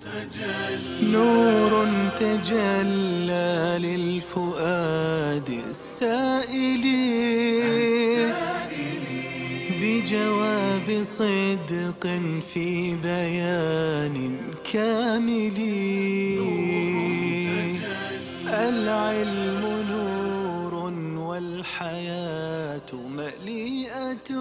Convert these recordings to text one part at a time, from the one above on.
نور تجلى للفؤاد السائل بجواب صدق في بيان كامل. العلم نور والحياة مليئة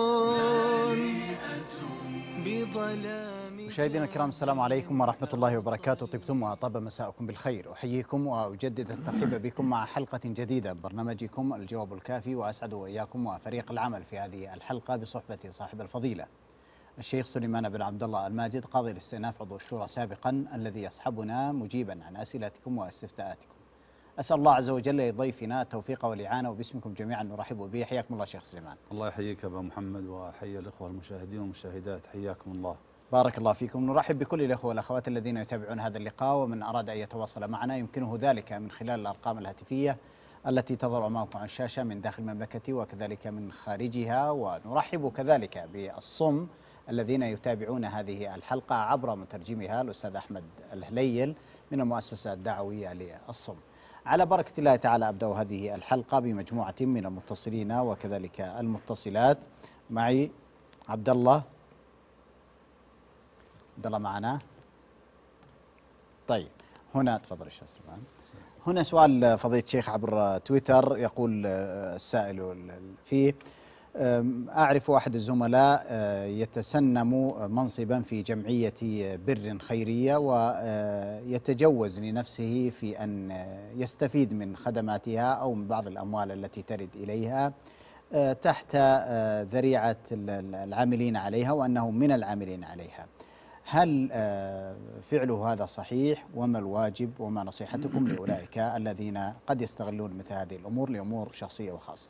بظلام. مشاهدينا الكرام، السلام عليكم ورحمة الله وبركاته. طبتم وطاب مساءكم بالخير. أحييكم وأجدد الترحيب بكم مع حلقة جديدة برنامجكم الجواب الكافي، وأسعد وإياكم وفريق العمل في هذه الحلقة بصحبة صاحب الفضيلة الشيخ سليمان بن عبد الله الماجد، قاضي الاستئناف عضو الشورى سابقا، الذي يصحبنا مجيبا عن أسئلتكم واستفتاءاتكم. أسأل الله عز وجل لضيفنا التوفيق والإعانة، وباسمكم جميعا نرحب به. حياكم الله شيخ سليمان. الله يحييك أبا محمد، وحيا الإخوة المشاهدين والمشاهدات، حياكم الله. بارك الله فيكم. نرحب بكل الأخوة والأخوات الذين يتابعون هذا اللقاء، ومن أراد أن يتواصل معنا يمكنه ذلك من خلال الأرقام الهاتفية التي تظهر أمامكم على الشاشة من داخل المملكة وكذلك من خارجها. ونرحب كذلك بالصم الذين يتابعون هذه الحلقة عبر مترجمها الأستاذ أحمد الهليل من المؤسسة الدعوية للصم. على بركة الله تعالى أبدأ هذه الحلقة بمجموعة من المتصلين وكذلك المتصلات. معي عبد الله معنا. طيب، هنا تفضل الشيخ سليمان. هنا سؤال فضيلة الشيخ عبر تويتر، يقول السائل فيه: أعرف أحد الزملاء يتسنم منصبا في جمعية بر خيرية، ويتجوز لنفسه في أن يستفيد من خدماتها أو من بعض الأموال التي ترد إليها تحت ذريعة العاملين عليها، وأنه من العاملين عليها. هل فعله هذا صحيح؟ وما الواجب وما نصيحتكم لأولئك الذين قد يستغلون مثل هذه الأمور لأمور شخصية وخاصة؟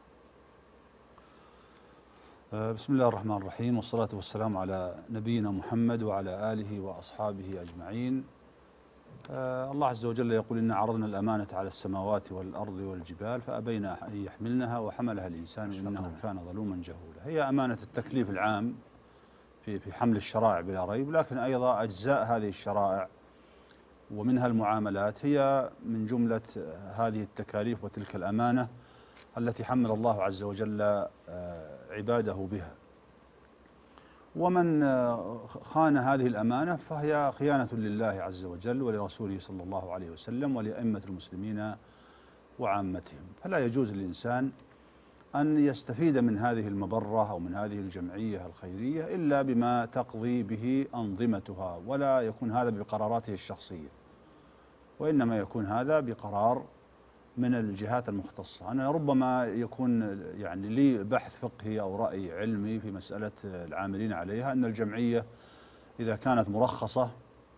بسم الله الرحمن الرحيم، والصلاة والسلام على نبينا محمد وعلى آله وأصحابه أجمعين. الله عز وجل يقول: إنا عرضنا الأمانة على السماوات والأرض والجبال فأبين أن يحملنها وحملها الإنسان إنه كان ظلوما جهولا. هي أمانة التكليف العام في حمل الشرائع بلا ريب، لكن أيضا أجزاء هذه الشرائع ومنها المعاملات هي من جملة هذه التكاليف وتلك الأمانة التي حمل الله عز وجل عباده بها. ومن خان هذه الأمانة فهي خيانة لله عز وجل ولرسوله صلى الله عليه وسلم ولأئمة المسلمين وعامتهم. فلا يجوز للإنسان أن يستفيد من هذه المبرة أو من هذه الجمعية الخيرية إلا بما تقضي به أنظمتها، ولا يكون هذا بقراراته الشخصية، وإنما يكون هذا بقرار من الجهات المختصة. أنا ربما يكون يعني لي بحث فقهي أو رأي علمي في مسألة العاملين عليها، أن الجمعية إذا كانت مرخصة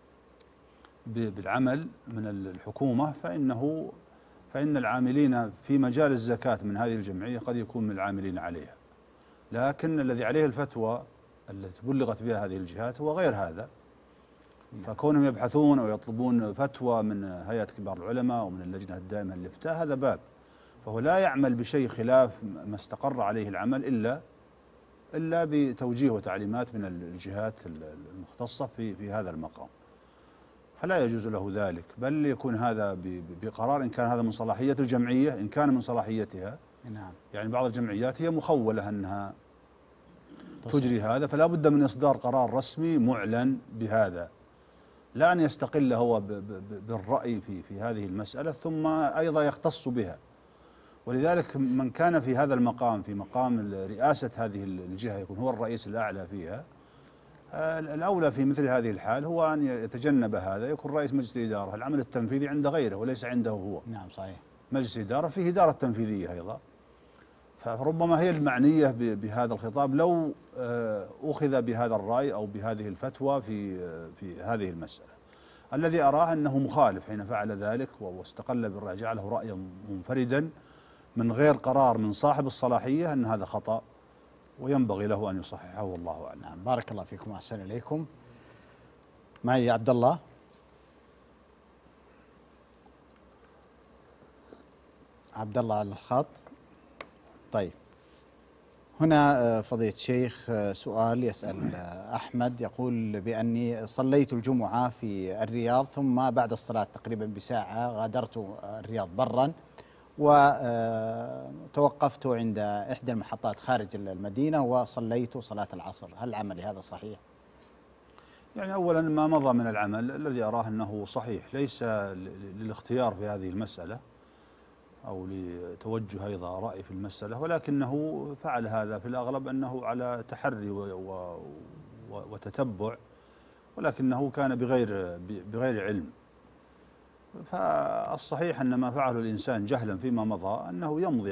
بالعمل من الحكومة فإن العاملين في مجال الزكاة من هذه الجمعية قد يكون من العاملين عليها، لكن الذي عليه الفتوى التي بلغت بها هذه الجهات هو غير هذا. فكونهم يبحثون أو يطلبون فتوى من هيئة كبار العلماء ومن اللجنة الدائمة للإفتاء هذا باب، فهو لا يعمل بشيء خلاف ما استقر عليه العمل إلا بتوجيه وتعليمات من الجهات المختصة في هذا المقام، فلا يجوز له ذلك، بل يكون هذا بقرار إن كان هذا من صلاحية الجمعية، إن كان من صلاحيتها. نعم. يعني بعض الجمعيات هي مخولة أنها تجري هذا، فلا بد من إصدار قرار رسمي معلن بهذا، لا أن يستقل هو بالرأي في هذه المسألة ثم أيضا يختص بها. ولذلك من كان في هذا المقام، في مقام رئاسة هذه الجهة، يكون هو الرئيس الأعلى فيها، الأولى في مثل هذه الحال هو أن يتجنب هذا، يكون رئيس مجلس الإدارة. العمل التنفيذي عند غيره وليس عنده هو. نعم صحيح. مجلس الإدارة فيه إدارة تنفيذية أيضا، فربما هي المعنية بهذا الخطاب لو أخذ بهذا الرأي أو بهذه الفتوى في هذه المسألة. الذي أراه أنه مخالف حين فعل ذلك واستقل بالرأي، جعله رأيا منفردا من غير قرار من صاحب الصلاحية، أن هذا خطأ وينبغي له أن يصححه، والله أعلم. نعم، بارك الله فيكم وأحسن إليكم. معي عبد الله. عبد الله على الخط. طيب، هنا فضيلة الشيخ سؤال يسأل أحمد، يقول بأني صليت الجمعة في الرياض، ثم بعد الصلاة تقريبا بساعة غادرت الرياض برا، وتوقفت عند إحدى المحطات خارج المدينة وصليت صلاة العصر. هل عملي هذا صحيح؟ يعني أولا ما مضى من العمل الذي أراه أنه صحيح، ليس للاختيار في هذه المسألة أو لتوجه أيضا رأي في المسألة، ولكنه فعل هذا في الأغلب أنه على تحري وتتبع، ولكنه كان بغير علم. فالصحيح أن ما فعله الإنسان جهلا فيما مضى أنه يمضي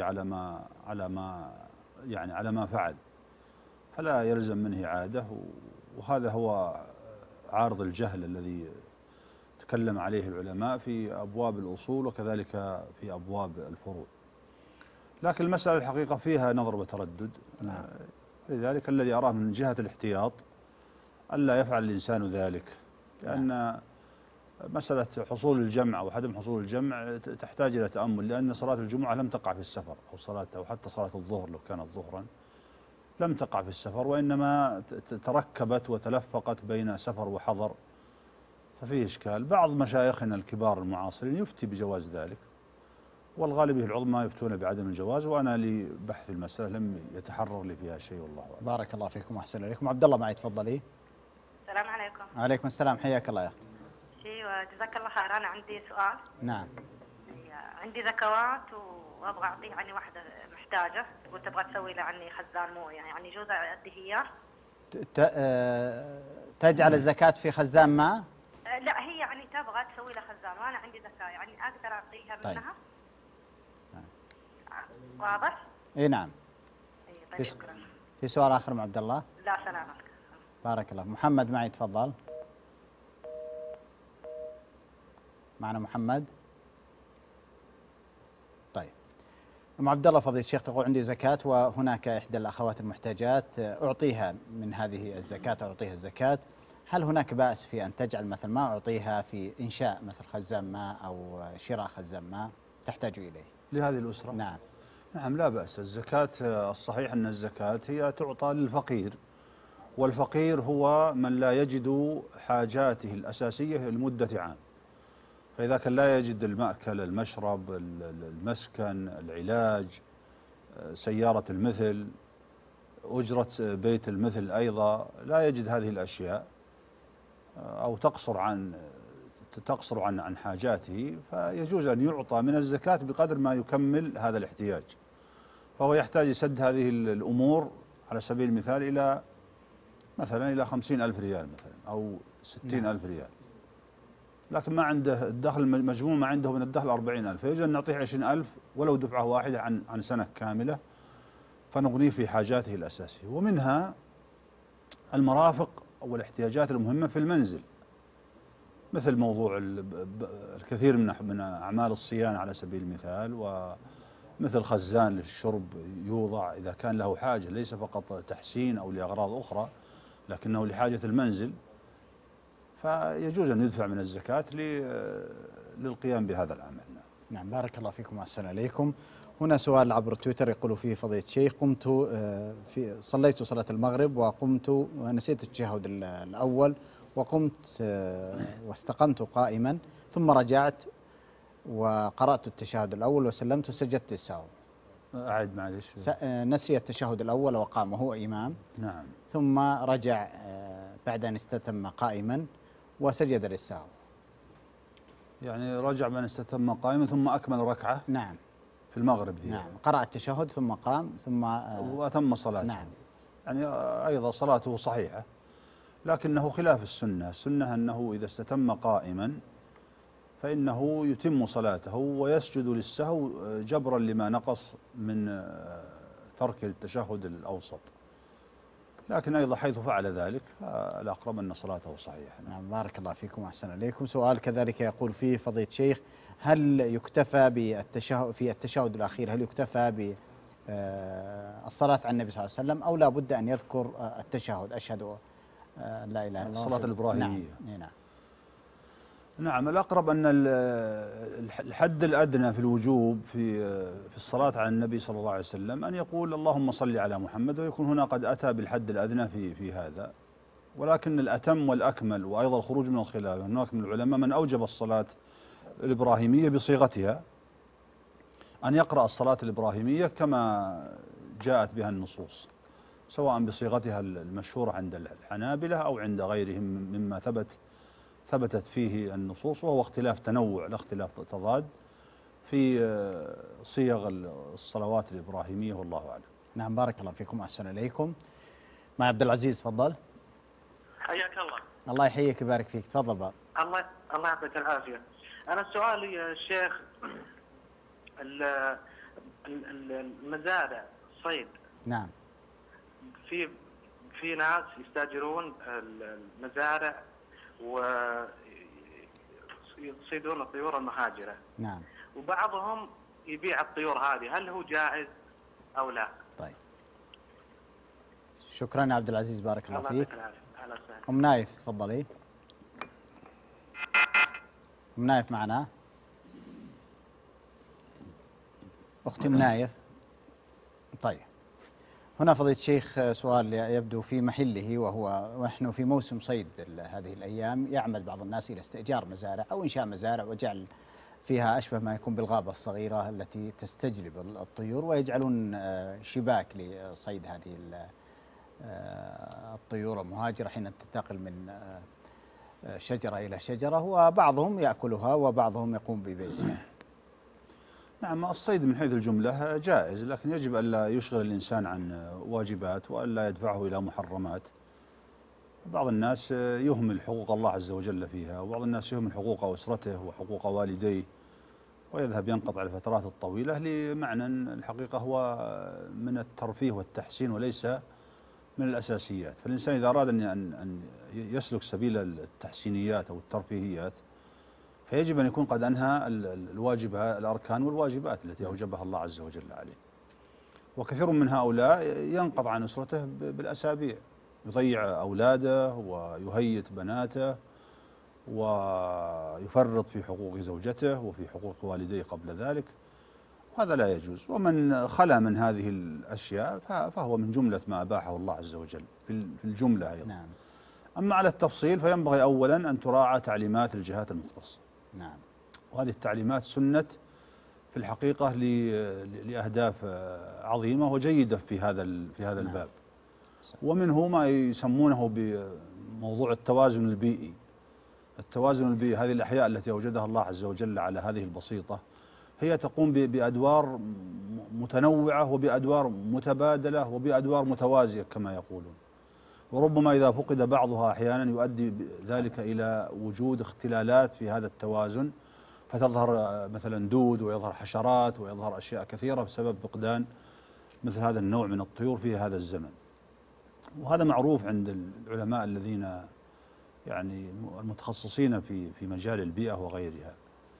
على ما فعل، فلا يلزم منه إعادة. وهذا هو عارض الجهل الذي تكلم عليه العلماء في أبواب الأصول وكذلك في أبواب الفروع. لكن المسألة الحقيقة فيها نظر وتردد. لذلك الذي أراه من جهة الاحتياط ألا يفعل الإنسان ذلك، لأن مسألة حصول الجمع أو عدم حصول الجمع تحتاج إلى تأمل، لأن صلاة الجمعة لم تقع في السفر، أو حتى صلاة الظهر لو كانت ظهرا لم تقع في السفر، وإنما تركبت وتلفقت بين سفر وحضر، ففيه إشكال. بعض مشايخنا الكبار المعاصرين يفتي بجواز ذلك، والغالبية العظمى يفتون بعدم الجواز، وأنا لبحث المسألة لم يتحرر لي فيها شيء والله أعلم. بارك الله فيكم وأحسن إليكم. عبد الله معي، تفضلي. السلام عليكم. وعليكم السلام، حياك الله يا أخي. جزاك الله خير. أنا عندي سؤال. نعم. عندي زكوات وأبغى أعطيه عني واحدة محتاجة، تقول تبغى تسوي له عني خزان موية، يعني يجوز أديه إياه؟ تجعل الزكاة في خزان ماء؟ لا، هي يعني تبغى تسوي له خزان وأنا عندي زكاة، يعني أقدر أعطيها طيب. منها؟ واضح؟ إي نعم. طيب شكرا. في سؤال آخر مع عبد الله؟ لا سلامك. بارك الله. محمد معي، تفضل. معنا محمد. طيب أم عبد الله، فضيلة الشيخ تقول عندي زكاة وهناك إحدى الأخوات المحتاجات أعطيها من هذه الزكاة، أعطيها الزكاة، هل هناك بأس في أن تجعل مثل ما أعطيها في إنشاء مثل خزان ماء أو شراء خزان ماء تحتاج إليه لهذه الأسرة؟ نعم. نعم لا بأس. الزكاة الصحيح أن الزكاة هي تعطى للفقير، والفقير هو من لا يجد حاجاته الأساسية لمدة عام، فإذا كان لا يجد المأكل، المشرب، المسكن، العلاج، سيارة المثل، أجرة بيت المثل أيضا، لا يجد هذه الأشياء أو تقصر عن حاجاته، فيجوز أن يعطى من الزكاة بقدر ما يكمل هذا الاحتياج. فهو يحتاج يسد هذه الأمور على سبيل المثال إلى 50,000 ريال مثلا أو 60,000 ريال، لكن ما عنده الدخل مجموع ما عنده من الدخل 40,000، فيجوز أن نعطيه 20,000 ولو دفعة واحدة عن سنة كاملة، فنغنيه في حاجاته الأساسية. ومنها المرافق والاحتياجات المهمة في المنزل، مثل موضوع الكثير من أعمال الصيانة على سبيل المثال، ومثل خزان للشرب يوضع إذا كان له حاجة، ليس فقط تحسين أو لأغراض أخرى لكنه لحاجة المنزل، فيجوز أن يدفع من الزكاة للقيام بهذا العمل. نعم بارك الله فيكم وأحسن إليكم. هنا سؤال عبر تويتر يقول فيه فضيلة الشيخ صليت صلاة المغرب وقمت ونسيت التشهد الأول وقمت واستقمت قائما، ثم رجعت وقرأت التشهد الأول وسلمت وسجدت السهو. أعد معلش. نسي التشهد الأول وقام وهو إمام. نعم. ثم رجع بعد أن استتم قائما وسجد للسهو. يعني رجع من استتم قائما ثم أكمل ركعة. نعم. في المغرب هي. نعم. قرأ التشهد ثم قام ثم وأتم صلاته. نعم. يعني أيضا صلاته صحيحة، لكنه خلاف السنة. السنة أنه إذا استتم قائما فإنه يتم صلاته ويسجد للسهو جبرا لما نقص من ترك التشهد الأوسط، لكن أيضا حيث فعل ذلك فالأقرب أن صلاته صحيحة. نعم بارك الله فيكم وأحسن إليكم. سؤال كذلك يقول فيه فضيلة الشيخ، هل يكتفى في التشهد الأخير هل يكتفى بالصلاة على النبي صلى الله عليه وسلم أو لا بد أن يذكر التشهد أشهد لا إله إلا الله الصلاة الإبراهيمية؟ نعم. نعم. نعم، الأقرب أن الحد الأدنى في الوجوب في الصلاة على النبي صلى الله عليه وسلم أن يقول اللهم صل على محمد، ويكون هنا قد أتى بالحد الأدنى في هذا. ولكن الأتم والأكمل وأيضا الخروج من الخلاف، هناك من العلماء من أوجب الصلاة الإبراهيمية بصيغتها، أن يقرأ الصلاة الإبراهيمية كما جاءت بها النصوص، سواء بصيغتها المشهورة عند الحنابلة أو عند غيرهم مما ثبتت فيه النصوص، وهو اختلاف تنوع لا اختلاف تضاد في صيغ الصلوات الإبراهيمية، والله أعلم. نعم، بارك الله فيكم، أحسن إليكم. مع عبد العزيز، تفضل. حياك الله. الله يحييك ويبارك فيك، تفضل بقى. الله يعطيك العافية. أنا سؤالي يا شيخ، المزارع صيد. نعم. في ناس يستاجرون المزارع ويصيدون الطيور المهاجرة. نعم. وبعضهم يبيع الطيور هذه، هل هو جائز أو لا؟ طيب، شكرا يا عبد العزيز، بارك الله فيك. أهلا وسهلا. أم نايف، تفضلي. أم نايف معنا؟ أختي أم نايف. طيب، هنا فضيلة الشيخ سؤال يبدو في محله، وهو ونحن في موسم صيد هذه الأيام، يعمد بعض الناس إلى استئجار مزارع أو إنشاء مزارع وجعل فيها أشبه ما يكون بالغابة الصغيرة التي تستجلب الطيور، ويجعلون شباك لصيد هذه الطيور المهاجرة حين تنتقل من شجرة إلى شجرة، وبعضهم يأكلها وبعضهم يقوم ببيعها. نعم، الصيد من حيث الجملة جائز، لكن يجب ألا يشغل الإنسان عن واجبات وألا يدفعه إلى محرمات. بعض الناس يهمل حقوق الله عز وجل فيها، وبعض الناس يهمل حقوق أسرته وحقوق والديه، ويذهب ينقطع الفترات الطويلة لمعنى الحقيقة هو من الترفيه والتحسين وليس من الأساسيات. فالإنسان إذا أراد أن يسلك سبيل التحسينيات أو الترفيهيات، فيجب أن يكون قد أنهى الأركان والواجبات التي أوجبها الله عز وجل عليه. وكثير من هؤلاء ينقطع عن أسرته بالأسابيع، يضيع أولاده ويهيت بناته ويفرط في حقوق زوجته وفي حقوق والديه قبل ذلك، وهذا لا يجوز. ومن خلا من هذه الأشياء فهو من جملة ما أباحه الله عز وجل في الجملة أيضا. نعم. أما على التفصيل فينبغي أولا أن تراعى تعليمات الجهات المختصة. نعم. وهذه التعليمات سنت في الحقيقة لأهداف عظيمة وجيدة في هذا الباب. ومنه ما يسمونه بموضوع التوازن البيئي. التوازن البيئي، هذه الأحياء التي أوجدها الله عز وجل على هذه البسيطة هي تقوم بأدوار متنوعة وبأدوار متبادلة وبأدوار متوازية كما يقولون، وربما إذا فقد بعضها أحيانا يؤدي ذلك إلى وجود اختلالات في هذا التوازن، فتظهر مثلا دود ويظهر حشرات ويظهر أشياء كثيرة بسبب فقدان مثل هذا النوع من الطيور في هذا الزمن. وهذا معروف عند العلماء الذين يعني المتخصصين في مجال البيئة وغيرها.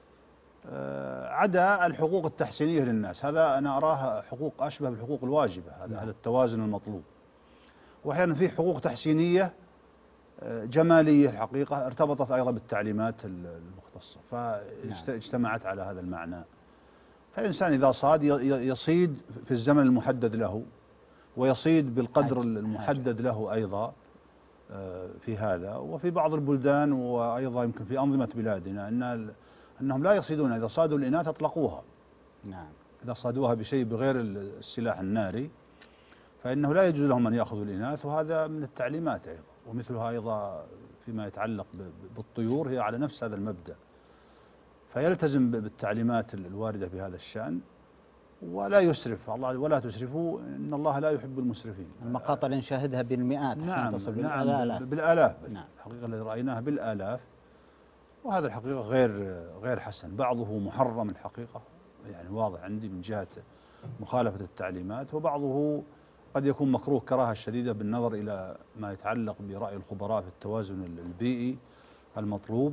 عدا الحقوق التحسينية للناس، هذا أنا أراها حقوق أشبه بالحقوق الواجبة، هذا التوازن المطلوب. وأحيانا في حقوق تحسينية جمالية الحقيقة ارتبطت أيضا بالتعليمات المختصة فاجتمعت على هذا المعنى. فالإنسان إذا صاد يصيد في الزمن المحدد له، ويصيد بالقدر المحدد له أيضا في هذا. وفي بعض البلدان وأيضا يمكن في أنظمة بلادنا أنهم لا يصيدون، إذا صادوا الإناث أطلقوها. نعم. إذا صادوها بشيء بغير السلاح الناري فإنه لا يجوز لهم أن يأخذوا الإناث، وهذا من التعليمات أيضا. ومثلها أيضا فيما يتعلق بالطيور هي على نفس هذا المبدأ، فيلتزم بالتعليمات الواردة بهذا الشأن ولا يسرف. الله ولا تسرفوا إن الله لا يحب المسرفين. المقاطع اللي نشاهدها بالمئات، نعم بالآلاف. نعم. الحقيقة التي رأيناها بالآلاف، وهذا الحقيقة غير حسن. بعضه محرم الحقيقة، يعني واضح عندي من جهة مخالفة التعليمات، وبعضه قد يكون مكروه كراهة شديدة بالنظر إلى ما يتعلق برأي الخبراء في التوازن البيئي المطلوب،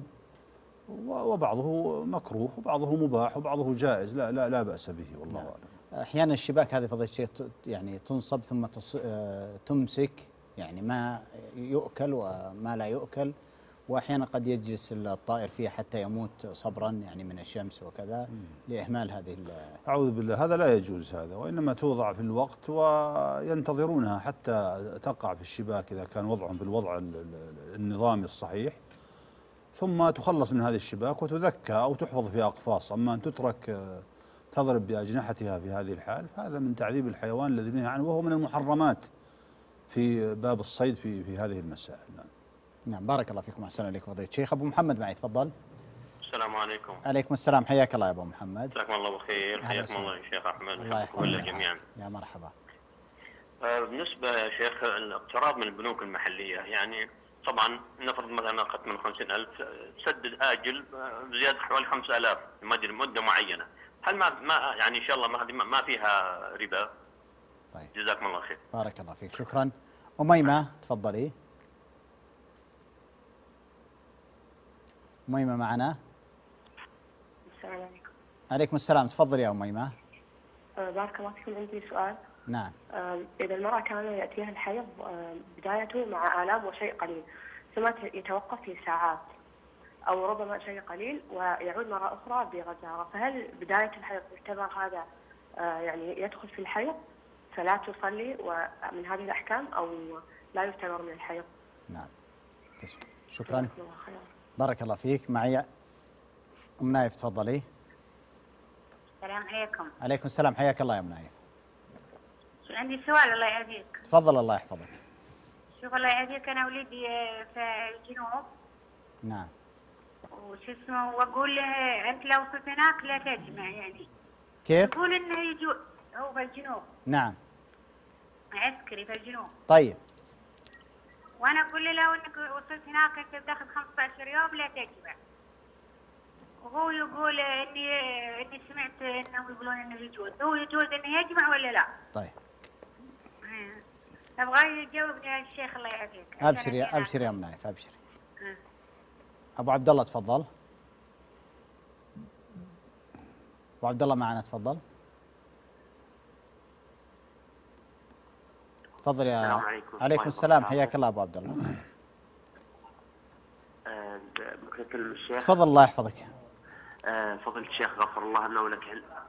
وبعضه مكروه وبعضه مباح وبعضه جائز لا بأس به، والله أعلم. أحيانا الشباك هذه فضيلة الشيخ يعني تنصب ثم تمسك، يعني ما يؤكل وما لا يؤكل، وأحيانا قد يجلس الطائر فيها حتى يموت صبرا يعني من الشمس وكذا لإهمال هذه أعوذ بالله، هذا لا يجوز هذا، وإنما توضع في الوقت وينتظرونها حتى تقع في الشباك إذا كان وضعهم بالوضع النظامي الصحيح، ثم تخلص من هذه الشباك وتذكى أو تحفظ في أقفاص. أما أن تترك تضرب بأجنحتها في هذه الحال فهذا من تعذيب الحيوان الذي نهى عنه، وهو من المحرمات في باب الصيد في هذه المسائل. نعم بارك الله فيكم، أحسن إليكم فضيلة الشيخ. أبو محمد معي، تفضل. السلام عليكم. عليكم السلام، حياك الله يا أبو محمد. جزاكم الله بخير، حياكم الله يا شيخ أحمد، الله حياكم الله يحفظك جميعا. يا مرحبا. بالنسبة يا شيخ الاقتراض من البنوك المحلية، يعني طبعا نفرض مثلا أخذت من 50,000 تسدد آجل زيادة حوالي 5,000 مدة معينة، هل ما يعني إن شاء الله ما فيها ربا؟ طيب جزاكم الله خير. بارك الله فيك، شكرا. أميمة تفضلي. أميمة معنا. السلام عليكم. عليكم السلام، تفضلي يا أميمة. بارك الله فيكم، عندي سؤال. نعم. إذا المرأة كان يأتيها الحيض بدايته مع آلام وشيء قليل، ثم يتوقف في ساعات أو ربما شيء قليل ويعود مرة أخرى بغزارة، فهل بداية الحيض يعتبر هذا يعني يدخل في الحيض فلا تصلي ومن هذه الأحكام، أو لا يعتبر من الحيض؟ نعم شكرا، بارك الله فيك. معي أم نايف، تفضلي. السلام عليكم. عليكم السلام، حياك الله يا أم نايف. عندي سؤال الله يهديك. تفضل الله يحفظك. شوف الله يهديك، أنا وليدي في الجنوب. نعم. وش اسمه، وأقول له أنت لو صرت هناك لا تجمع يعني. كيف؟ يقول إنه يجوز، هو في الجنوب. نعم. عسكري في الجنوب. طيب. وأنا أقول له لو إنك وصلت هناك أنت بتاخذ 15 يوم لا تجمع. وهو يقول إني سمعت إنهم يقولون إنه يجوز، هو يجوز إنه يجمع ولا لا؟ طيب. أبغى يجاوبني يا الشيخ الله يعافيك. أبشر يا أم نايف، أبشري. أبو عبد الله تفضل. أبو عبد الله معنا، تفضل. تفضل يا. السلام عليكم. عليكم السلام، حياك الله أبو عبد الله. ممكن أكلم الشيخ؟ تفضل الله يحفظك. فضيلة الشيخ غفر الله لنا ولك.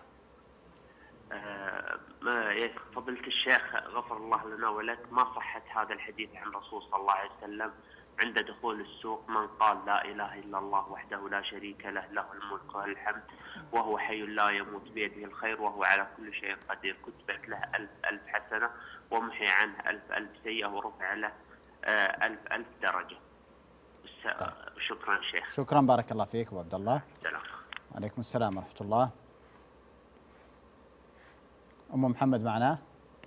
فضيلة الشيخ غفر الله لنا ولك، ما صحة هذا الحديث عن الرسول صلى الله عليه وسلم عند دخول السوق من قال لا إله إلا الله وحده لا شريك له، له الملك وله الحمد وهو حي لا يموت بيده الخير وهو على كل شيء قدير، كتبت له 1000 حسنة ومحي عنه 1000 سيئة ورفع له 1000 درجة. شكرا شيخ. شكرا، بارك الله فيك أبو عبد الله. سلام. عليكم السلام ورحمة الله. أم محمد معنا.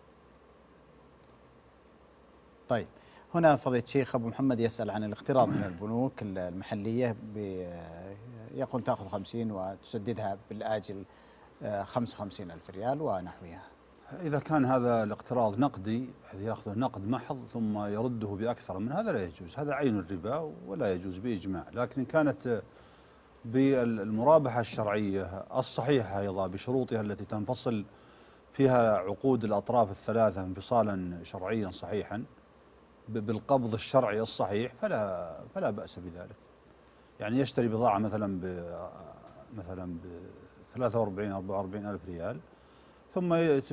طيب، هنا فضيلة الشيخ أبو محمد يسأل عن الاقتراض من البنوك المحلية، يقول تأخذ 50 وتسددها بالآجل 55,000 ريال ونحوها. إذا كان هذا الاقتراض نقدي بحيث يأخذه نقد محض ثم يرده بأكثر من هذا لا يجوز، هذا عين الربا ولا يجوز بإجماع. لكن كانت بالمرابحة الشرعية الصحيحة أيضا بشروطها التي تنفصل فيها عقود الأطراف الثلاثة انفصالا شرعيا صحيحا بالقبض الشرعي الصحيح فلا بأس بذلك. يعني يشتري بضاعة مثلا ب 43 44 ألف ريال ثم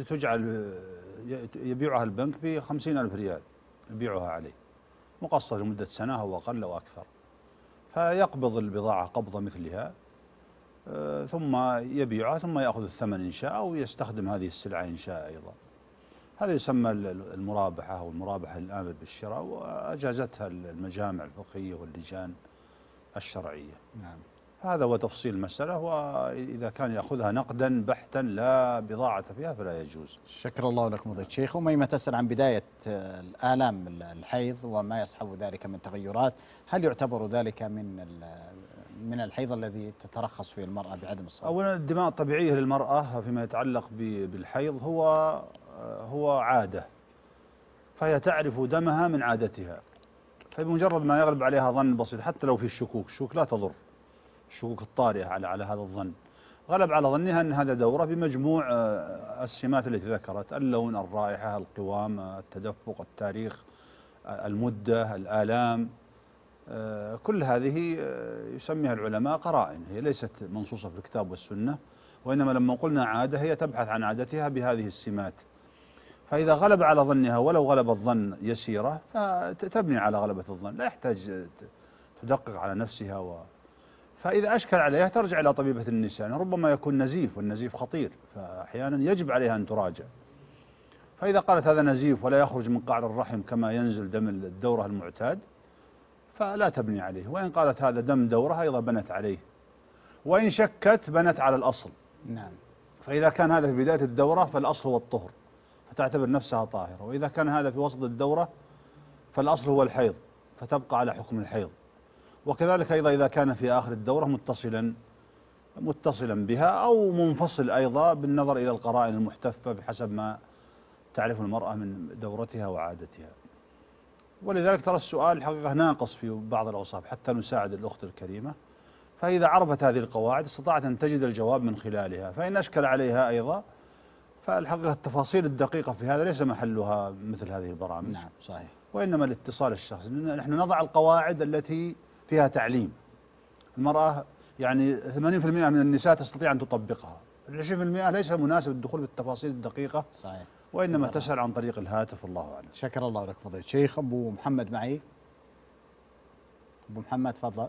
يبيعها البنك ب 50,000 ريال، يبيعها عليه مقصر لمدة سنة أو أقل أو أكثر، فيقبض البضاعة قبضة مثلها ثم يبيعها ثم يأخذ الثمن إن شاء أو يستخدم هذه السلعة إن شاء أيضا. هذا يسمى المرابحة أو المرابحة الآمر بالشراء، وأجازتها المجامع الفقهية واللجان الشرعية. نعم. هذا هو تفصيل المسألة، وإذا كان يأخذها نقدا بحتا لا بضاعة فيها فلا يجوز. شكر الله لكم فضيلة الشيخ. أميمة تسأل عن بداية الآلام الحيض وما يصحب ذلك من تغيرات، هل يعتبر ذلك من الحيض الذي تترخص فيه المرأة بعدم الصلاة؟ أولا الدماء الطبيعية للمرأة فيما يتعلق بالحيض هو عادة، فهي تعرف دمها من عادتها، فبمجرد ما يغلب عليها ظن بسيط حتى لو في الشكوك لا تضر، الشكوك الطارئة على هذا الظن، غلب على ظنها أن هذا دورة بمجموع السمات التي ذكرت: اللون، الرائحة، القوام، التدفق، التاريخ، المدة، الآلام، كل هذه يسميها العلماء قرائن، هي ليست منصوصة في الكتاب والسنة، وإنما لما قلنا عادة هي تبحث عن عادتها بهذه السمات. فإذا غلب على ظنها ولو غلب الظن يسيرة فتبني على غلبة الظن، لا يحتاج تدقق على نفسها فإذا أشكل عليها ترجع إلى طبيبة النساء، ربما يكون نزيف والنزيف خطير، فأحيانا يجب عليها أن تراجع. فإذا قالت هذا نزيف ولا يخرج من قعر الرحم كما ينزل دم الدورة المعتاد فلا تبني عليه، وإن قالت هذا دم دورة أيضا بنت عليه، وإن شكت بنت على الأصل. نعم. فإذا كان هذا في بداية الدورة فالأصل هو الطهر فتعتبر نفسها طاهرة، وإذا كان هذا في وسط الدورة فالأصل هو الحيض فتبقى على حكم الحيض، وكذلك أيضا إذا كان في آخر الدورة متصلا بها أو منفصل أيضا بالنظر إلى القرائن المحتفة بحسب ما تعرف المرأة من دورتها وعادتها. ولذلك ترى السؤال حقيقة ناقص في بعض الأوصاف حتى نساعد الأخت الكريمة، فإذا عرفت هذه القواعد استطاعت أن تجد الجواب من خلالها. فإن أشكل عليها أيضا فالحقيقة التفاصيل الدقيقة في هذا ليس محلها مثل هذه البرامج. نعم صحيح. وإنما الاتصال الشخصي، نحن نضع القواعد التي فيها تعليم. المرأة يعني 80% من النساء تستطيع أن تطبقها، 20% ليس مناسب الدخول في التفاصيل الدقيقة. صحيح. وإنما تسأل عن طريق الهاتف. الله أعلم. شكر الله لك فضيلة الشيخ. أبو محمد معي. أبو محمد تفضل.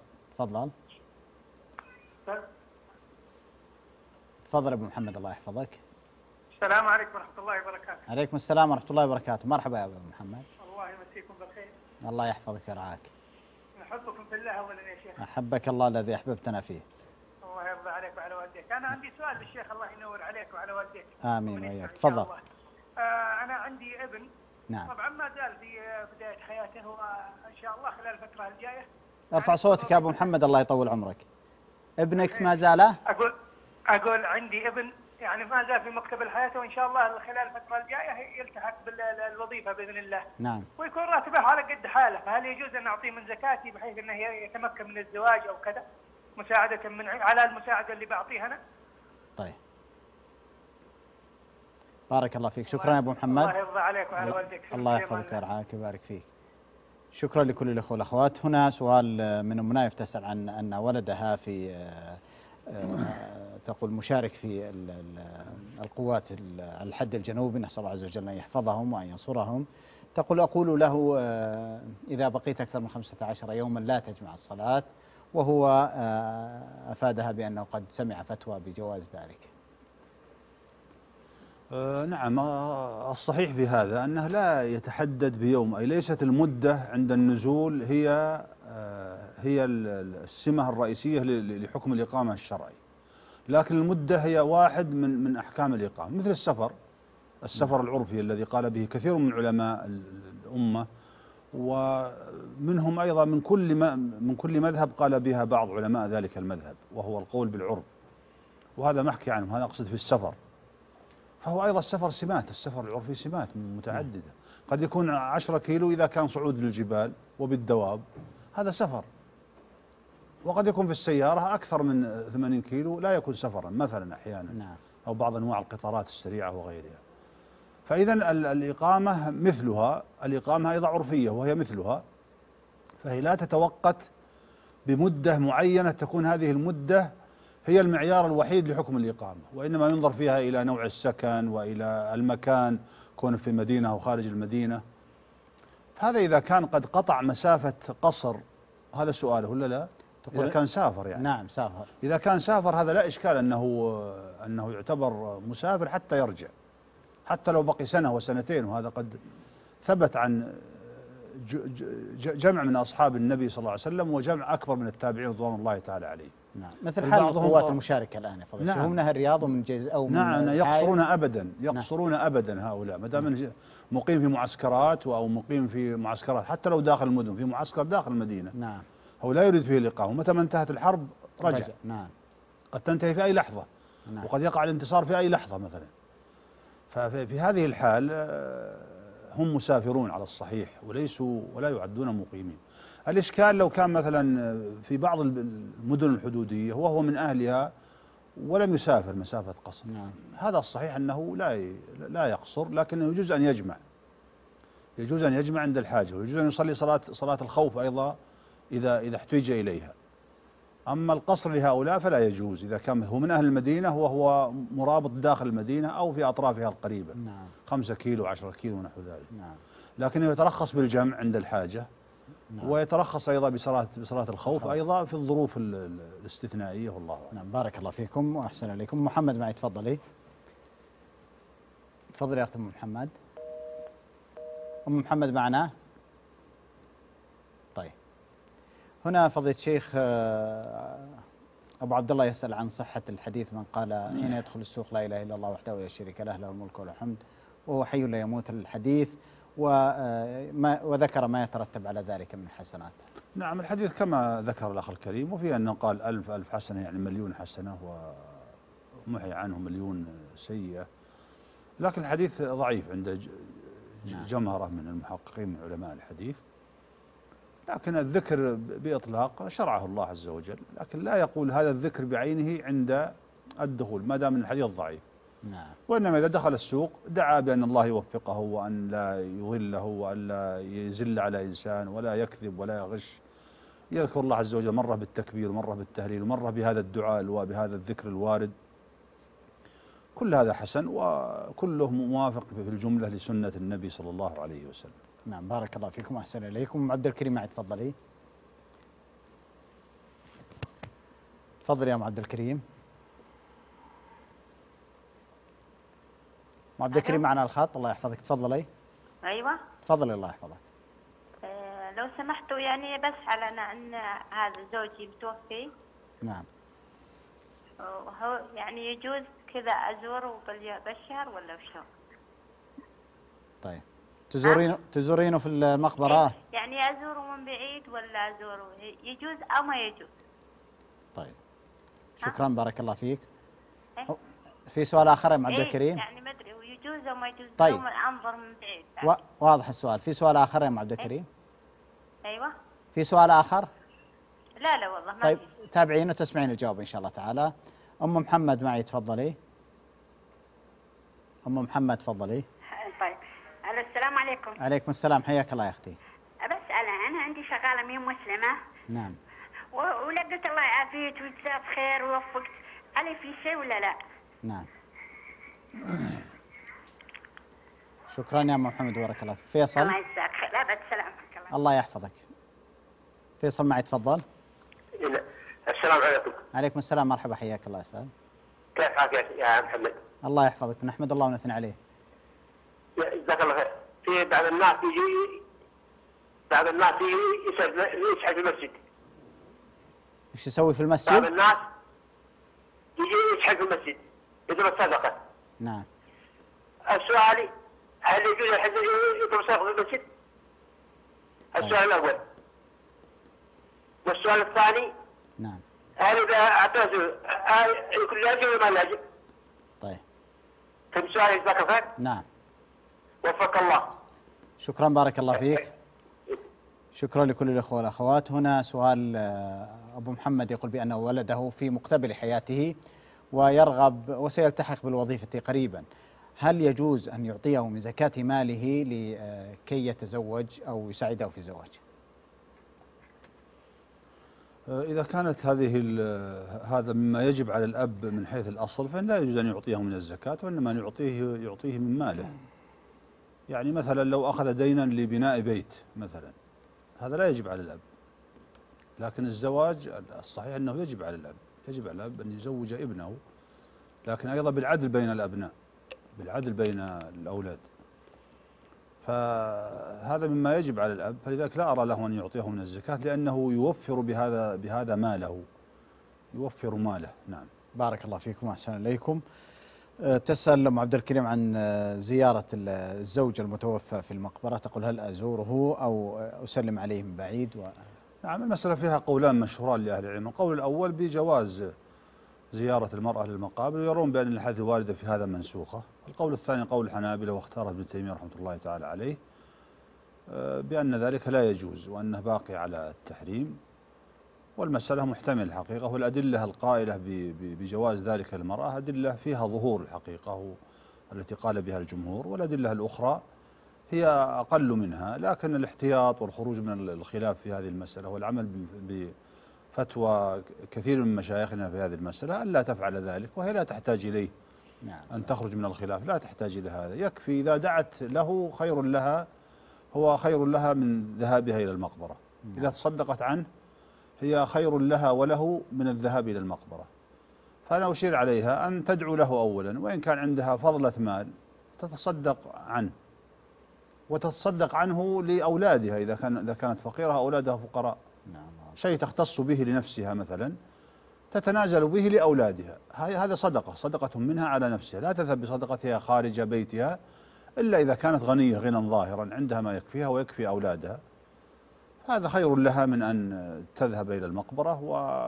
تفضل أبو محمد الله يحفظك. السلام عليكم ورحمة الله وبركاته. عليكم السلام ورحمة الله وبركاته. مرحبا يا أبو محمد. الله يمسيكم بالخير. الله يحفظك ويرعاك. نحبكم في الله أولا يا شيخ. أحبك الله الذي أحببتنا فيه. الله يرضى عليك وعلى والديك. أنا عندي سؤال للشيخ، الله ينور عليك وعلى والديك. آمين وإياك. تفضل. أنا عندي ابن. نعم. طبعا ما زال في بداية حياته، وإن شاء الله خلال الفترة الجاية. ارفع صوتك يا أبو محمد الله يطول عمرك. ابنك ما زال؟ أقول عندي ابن يعني ما زال في مقتبل حياته، وإن شاء الله خلال الفترة الجاية يلتحق بالوظيفة بإذن الله. نعم. ويكون راتبه على قد حاله، فهل يجوز أن نعطيه من زكاتي بحيث أنه يتمكن من الزواج أو كذا، مساعدة على المساعدة اللي بعطيها أنا؟ طيب. بارك الله فيك. شكرا يا أبو محمد. الله يرضى عليك وعلى والديك. الله يحفظك ويرعاك ويبارك فيك. شكرا لكل الأخوة والأخوات. هنا سؤال من أم نايف تسأل عن أن ولدها في تقول مشارك في القوات الحد الجنوبي، نسأل الله عز وجل أن يحفظهم وأن ينصرهم. تقول أقول له إذا بقيت أكثر من 15 يوما لا تجمع الصلاة، وهو أفادها بأنه قد سمع فتوى بجواز ذلك. نعم، الصحيح في هذا أنه لا يتحدد بيوم، أي ليست المدة عند النزول هي السمة الرئيسية لحكم الإقامة الشرعي، لكن المدة هي واحد من أحكام الإقامة، مثل السفر العرفي الذي قال به كثير من علماء الأمة، ومنهم أيضا من كل مذهب قال بها بعض علماء ذلك المذهب، وهو القول بالعرف، وهذا محكي عنه، هذا أقصد في السفر. فهو أيضا السفر سمات، السفر العرفي سمات متعددة، قد يكون 10 كيلو إذا كان صعود للجبال وبالدواب هذا سفر، وقد يكون في السيارة أكثر من 80 كيلو لا يكون سفرا مثلا أحيانا، أو بعض أنواع القطارات السريعة وغيرها. فإذا الإقامة مثلها، الإقامة أيضا عرفية وهي مثلها، فهي لا تتوقت بمدة معينة تكون هذه المدة هي المعيار الوحيد لحكم الإقامة، وإنما ينظر فيها إلى نوع السكن وإلى المكان، كون في المدينة أو خارج المدينة. هذا إذا كان قد قطع مسافة قصر، هذا سؤاله ولا لا؟ إذا كان سافر يعني. نعم سافر. إذا كان سافر هذا لا إشكال أنه يعتبر مسافر حتى يرجع، حتى لو بقي سنة وسنتين، وهذا قد ثبت عن جمع من أصحاب النبي صلى الله عليه وسلم وجمع أكبر من التابعين رضوان الله تعالى عليه. نعم. مثل حال القوات المشاركة الآن يا فضيلة. نعم. هم من الرياض ومن جيز أو من نعم، يقصرون أبدا هؤلاء ما دام مقيم في معسكرات أو مقيم في معسكرات حتى لو داخل المدن، في معسكر داخل المدينة. نعم. هو لا يريد فيه الإقامة، متى ما انتهت الحرب رجع. نعم. قد تنتهي في أي لحظة. نعم. وقد يقع الانتصار في أي لحظة مثلا. ففي هذه الحال هم مسافرون على الصحيح وليسوا ولا يعدون مقيمين. الإشكال لو كان مثلا في بعض المدن الحدودية وهو من أهلها ولم يسافر مسافة قصر. نعم. هذا الصحيح أنه لا يقصر، لكنه يجوز أن يجمع عند الحاجة، ويجوز أن يصلي صلاة الخوف أيضا إذا احتج إليها. أما القصر لهؤلاء فلا يجوز إذا كان هو من أهل المدينة وهو مرابط داخل المدينة أو في أطرافها القريبة. نعم. 5 كيلو 10 كيلو ونحو ذلك. نعم. لكنه يترخص بالجمع عند الحاجة. نعم. ويترخص أيضا بصلاة الخوف أيضا في الظروف الاستثنائية والله أعلم. نعم بارك الله فيكم وأحسن إليكم. محمد معي تفضلي. تفضلي يا أخت أم محمد. أم محمد معنا؟ طيب. هنا فضيلة الشيخ أبو عبد الله يسأل عن صحة الحديث من قال حين يدخل السوق لا إله إلا الله وحده لا شريك له له الملك وله الحمد وهو حي لا يموت الحديث وذكر ما يترتب على ذلك من حسنات. نعم الحديث كما ذكر الأخ الكريم وفيه أنه قال 1000 حسنة يعني 1,000,000 حسنة ومحي عنه 1,000,000 سيئة. لكن الحديث ضعيف عند جمهرة من المحققين من علماء الحديث. لكن الذكر بإطلاق شرعه الله عز وجل، لكن لا يقول هذا الذكر بعينه عند الدخول ما دام الحديث ضعيف. نعم. وإنما إذا دخل السوق دعا بأن الله يوفقه وأن لا يضله وأن لا يزل على إنسان ولا يكذب ولا يغش. يذكر الله عز وجل مرة بالتكبير ومرة بالتهليل ومرة بهذا الدعاء وبهذا الذكر الوارد. كل هذا حسن وكله موافق في الجملة لسنة النبي صلى الله عليه وسلم. نعم بارك الله فيكم وأحسن إليكم. عبد الكريم معي تفضلي. تفضلي يا أم عبد الكريم. عبد الكريم معنا الخط الله يحفظك. تفضلي. أيوة. تفضلي الله يحفظك. لو سمحتوا يعني بس على أن هذا زوجي متوفي. نعم. وهو يعني يجوز كذا أزوره بالشهر ولا بشو؟ طيب تزورينه في المقبرة؟ يعني أزوره من بعيد ولا أزوره يجوز أو ما يجوز؟ طيب شكرا بارك الله فيك. في سؤال آخر يا عبد الكريم؟ يعني ما أدري ويجوز أو ما يجوز. طيب. يوم أنظر من بعيد. واضح السؤال. في سؤال آخر يا عبد الكريم؟ أيوة. في سؤال آخر؟ لا والله ما طيب في. تابعين وتسمعين الجواب إن شاء الله تعالى. أم محمد معي تفضلي. أم محمد تفضلي. طيب السلام عليكم. عليكم السلام حياك الله يا أختي. بسأل أنا عندي شغالة مين مسلمة. نعم. ولقيت الله يعافيك وجزاك خير ووفقت علي في شيء ولا لا؟ نعم. شكرا يا أم محمد بارك الله فيك. فيصل. الله يجزاك خير. أبد سلامك. الله يحفظك. فيصل معي تفضل. السلام عليكم. عليكم السلام مرحبا حياك الله يسعد. كيف حالك يا محمد؟ الله يحفظك نحمد الله ونثني عليه. جزاك الله خير. في بعض الناس يجي يسعد في المسجد. ايش يسوي في المسجد؟ بعض الناس يجي يسعد في المسجد يدرس صدقة. نعم. السؤال هل يجوز الحد يدرس صدقة في المسجد؟ السؤال الأول. والسؤال الثاني. نعم. هل إذا اعتزل يكون لازم ولا ما لازم؟ طيب. كم سؤال جزاك الله خير؟ نعم. وفق الله. شكرا بارك الله فيك. شكرا لكل الأخوة والأخوات. هنا سؤال أبو محمد يقول بأن ولده في مقتبل حياته ويرغب وسيلتحق بالوظيفة قريبا، هل يجوز أن يعطيه من زكاة ماله لكي يتزوج أو يساعده في الزواج؟ إذا كانت هذا مما يجب على الأب من حيث الأصل فإن لا يجوز أن يعطيه من الزكاة وإنما يعطيه من ماله. يعني مثلا لو أخذ دينا لبناء بيت مثلا هذا لا يجب على الأب، لكن الزواج الصحيح أنه يجب على الأب، يجب على الأب أن يزوج ابنه، لكن أيضا بالعدل بين الأبناء، بالعدل بين الأولاد، فهذا مما يجب على الأب. فلذلك لا أرى له أن يعطيه من الزكاة لأنه يوفر بهذا ماله، يوفر ماله. نعم. بارك الله فيكم وأحسن إليكم. تسأل أم عبد الكريم عن زيارة الزوج المتوفى في المقبرة، تقول هل أزوره أو أسلم عليه من بعيد؟ نعم المسألة فيها قولان مشهوران لأهل العلم. القول الأول بجواز زيارة المرأة للمقابر ويرون بأن الحديث الواردة في هذا منسوخة. القول الثاني قول الحنابلة واختاره ابن تيمية رحمة الله تعالى عليه بأن ذلك لا يجوز وأنه باقي على التحريم، والمسألة محتمل الحقيقة، والأدلة القائلة بجواز ذلك المرأة أدلة فيها ظهور الحقيقة التي قال بها الجمهور، والأدلة الأخرى هي أقل منها، لكن الاحتياط والخروج من الخلاف في هذه المسألة والعمل بفتوى كثير من مشايخنا في هذه المسألة ألا تفعل ذلك، وهي لا تحتاج إليه. نعم. أن تخرج من الخلاف لا تحتاج إلى هذا، يكفي إذا دعت له خير لها، هو خير لها من ذهابها إلى المقبرة. نعم. إذا تصدقت عنه هي خير لها وله من الذهاب إلى المقبرة. فأنا أشير عليها أن تدعو له أولا، وإن كان عندها فضلة مال تتصدق عنه، وتتصدق عنه لأولادها إذا كانت فقيرة أولادها فقراء. نعم. شيء تختص به لنفسها مثلا تتنازل به لأولادها، هذا صدقة منها على نفسها، لا تذهب بصدقتها خارج بيتها إلا إذا كانت غنية غنى ظاهرا عندها ما يكفيها ويكفي أولادها. هذا خير لها من أن تذهب إلى المقبرة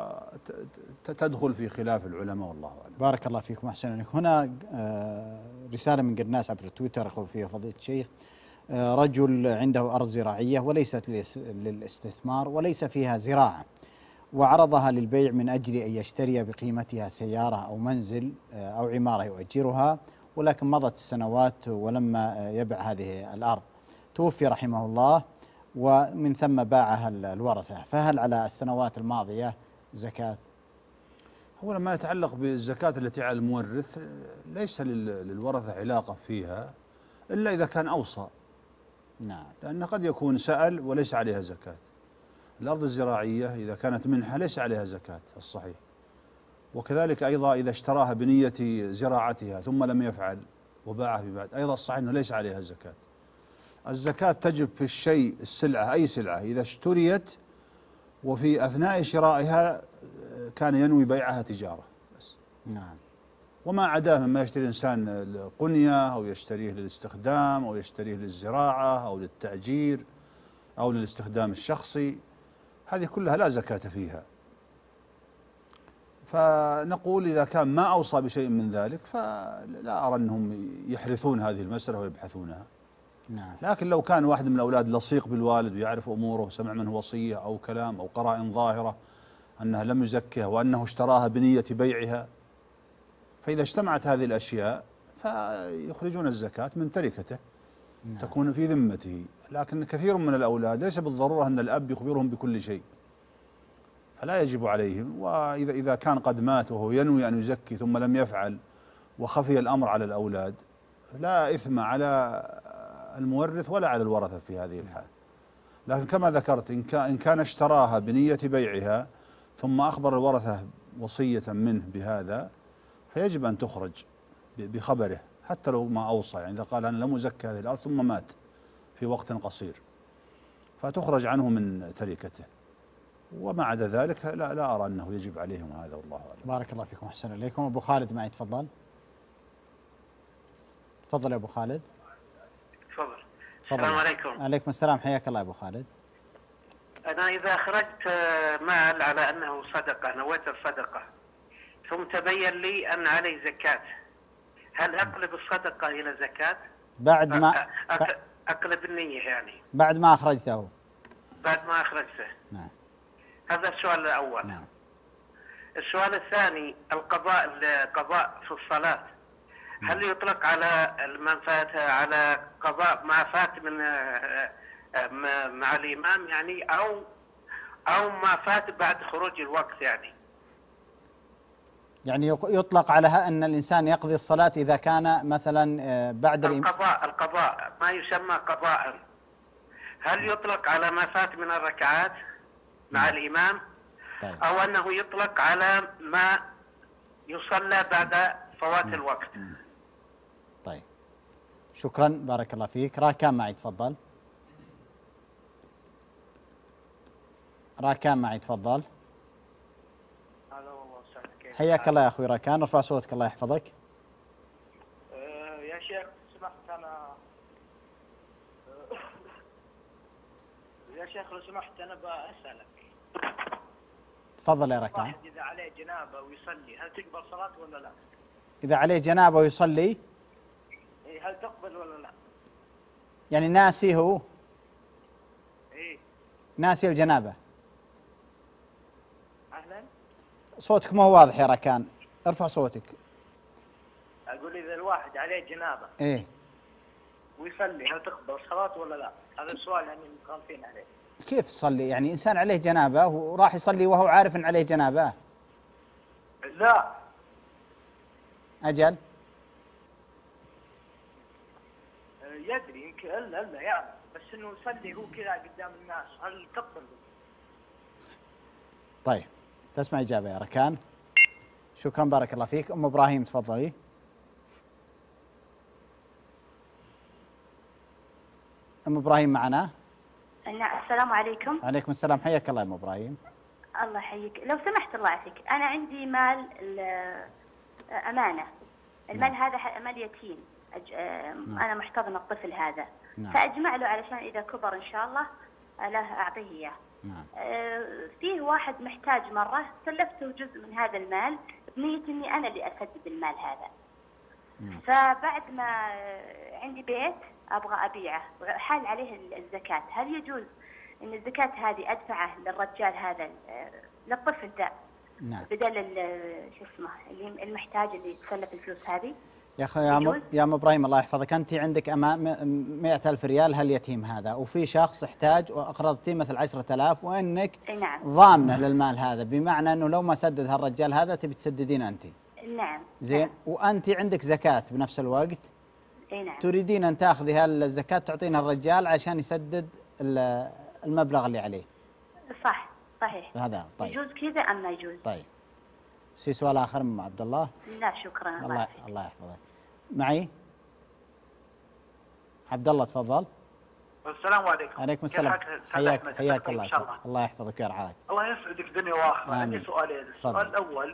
وتدخل في خلاف العلماء، والله أعلم. بارك الله فيكم أحسن عليكم. هنا رسالة من قناس عبر تويتر يقول فيها فضيلة الشيخ: رجل عنده أرض زراعية وليست للاستثمار وليس فيها زراعة، وعرضها للبيع من أجل أن يشتري بقيمتها سيارة أو منزل أو عمارة يؤجرها، ولكن مضت السنوات ولما يبع هذه الأرض توفي رحمه الله، ومن ثم باعها الورثة، فهل على السنوات الماضية زكاة؟ أولا ما يتعلق بالزكاة التي على المورث ليس للورثة علاقة فيها إلا إذا كان أوصى. نعم. لأنه قد يكون سأل وليس عليها زكاة. الأرض الزراعية إذا كانت منحة ليس عليها زكاة الصحيح، وكذلك أيضا إذا اشتراها بنية زراعتها ثم لم يفعل وباعها في بعد أيضا الصحيح أنه ليس عليها زكاة. الزكاة تجب في الشيء السلعة، أي سلعة إذا اشتريت وفي أثناء شرائها كان ينوي بيعها تجارة بس. نعم. وما عداه مما يشتري الإنسان القنية أو يشتريه للاستخدام أو يشتريه للزراعة أو للتأجير أو للاستخدام الشخصي، هذه كلها لا زكاة فيها. فنقول إذا كان ما أوصى بشيء من ذلك فلا أرى أنهم يحرثون هذه المسألة ويبحثونها. نعم. لكن لو كان واحد من الأولاد لصيق بالوالد ويعرف أموره وسمع منه وصية أو كلام أو قرائن ظاهرة أنها لم يزكها وأنه اشتراها بنية بيعها، فإذا اجتمعت هذه الأشياء فيخرجون الزكاة من تركته. نعم. تكون في ذمته. لكن كثير من الأولاد ليس بالضرورة أن الأب يخبرهم بكل شيء، فلا يجب عليهم. وإذا كان قد مات وهو ينوي أن يزكي ثم لم يفعل وخفي الأمر على الأولاد لا إثم على المورث ولا على الورثة في هذه الحال. لكن كما ذكرت إن كان اشتراها بنية بيعها ثم أخبر الورثة وصية منه بهذا فيجب أن تخرج بخبره حتى لو ما أوصى. يعني إذا قال أنا لم أزكي هذه الأرض ثم مات في وقت قصير فتخرج عنه من تركته. وما عدا ذلك لا أرى أنه يجب عليهم هذا، والله أعلم. بارك الله فيكم أحسن إليكم. أبو خالد معي، تفضل. تفضل يا أبو خالد. تفضل. السلام عليكم. عليكم السلام، حياك الله يا أبو خالد. أنا إذا أخرجت مال على أنه صدقة، نويت الصدقة ثم تبين لي أن علي زكاة، هل أقلب الصدقة إلى زكاة؟ بعد ما أقلب النية يعني بعد ما أخرجته. بعد ما أخرجته. نعم. هذا السؤال الأول. نعم. السؤال الثاني: القضاء في الصلاة هل يطلق على من فات على قضاء ما فات من مع الإمام يعني أو ما فات بعد خروج الوقت يعني يطلق على أن الإنسان يقضي الصلاة إذا كان مثلا بعد القضاء ما يسمى قضاء، هل يطلق على ما فات من الركعات مع الإمام؟ طيب. أو أنه يطلق على ما يصلى بعد فوات الوقت؟ طيب، شكرا، بارك الله فيك. راكان معي، تفضل. راكان معي، تفضل. حياك الله يا أخوي راكان، ارفع صوتك الله يحفظك. يا شيخ سمحت يا شيخ لو سمحت أنا بأسألك. تفضل يا راكان. واحد إذا عليه جنابة ويصلي هل تقبل صلاته ولا لا؟ إذا عليه جنابة ويصلي هل تقبل ولا لا؟ يعني ناسي هو؟ إيه. ناسي الجنابة. أهلا. صوتك ما هو واضح يا راكان، ارفع صوتك. أقول إذا الواحد عليه جنابة. إيه. ويصلي هل تقبل الصلاة ولا لا؟ هذا السؤال يعني مخالفين عليه. كيف تصلي؟ يعني إنسان عليه جنابة وراح يصلي وهو عارف أن عليه جنابة؟ لا. أجل. يدري يمكن الا يعني بس انه يصلي هو كذا قدام الناس هل تقبل؟ طيب تسمع إجابة يا ركان. شكرا بارك الله فيك. أم إبراهيم تفضلي. أم إبراهيم معنا؟ نعم. السلام عليكم. عليكم السلام. حياك الله يا أم إبراهيم. الله يحييك. لو سمحت الله يعافيك، أنا عندي مال أمانة. المال هذا مال يتيم. أنا محتضنة الطفل هذا. فأجمع له علشان إذا كبر إن شاء الله له أعطيه إياه. فيه واحد محتاج مرة سلفته جزء من هذا المال بنية إني أنا اللي أسدد المال هذا. فبعد ما عندي بيت أبغى أبيعه وحال عليه الزكاة، هل يجوز إن الزكاة هذه أدفعه للرجال هذا للطفل ده بدل شو اسمه اللي المحتاج اللي يتسلف الفلوس هذه؟ يا أخي يا أم إبراهيم الله يحفظك، أنت عندك 100,000 ريال هاليتيم هذا، وفي شخص احتاج وأقرضتيه مثل 10,000 وإنك ضامنة للمال هذا، بمعنى أنه لو ما سدد هالرجال هذا تبي تسددين أنت. نعم. زين. وأنت عندك زكاة بنفس الوقت. نعم. تريدين أن تأخذي هالزكاة تعطينها الرجال عشان يسدد المبلغ اللي عليه. صح. صحيح. هذا طيب. يجوز كذا أم ما يجوز؟ طيب. في سؤال آخر من عبد الله؟ لا شكرا. الله يحفظك. معي عبد الله تفضل. السلام عليكم. عليكم السلام. حياك الله. الله يحفظك ويرعاك. الله يسعدك دنيا واخره. عندي سؤالين. السؤال الاول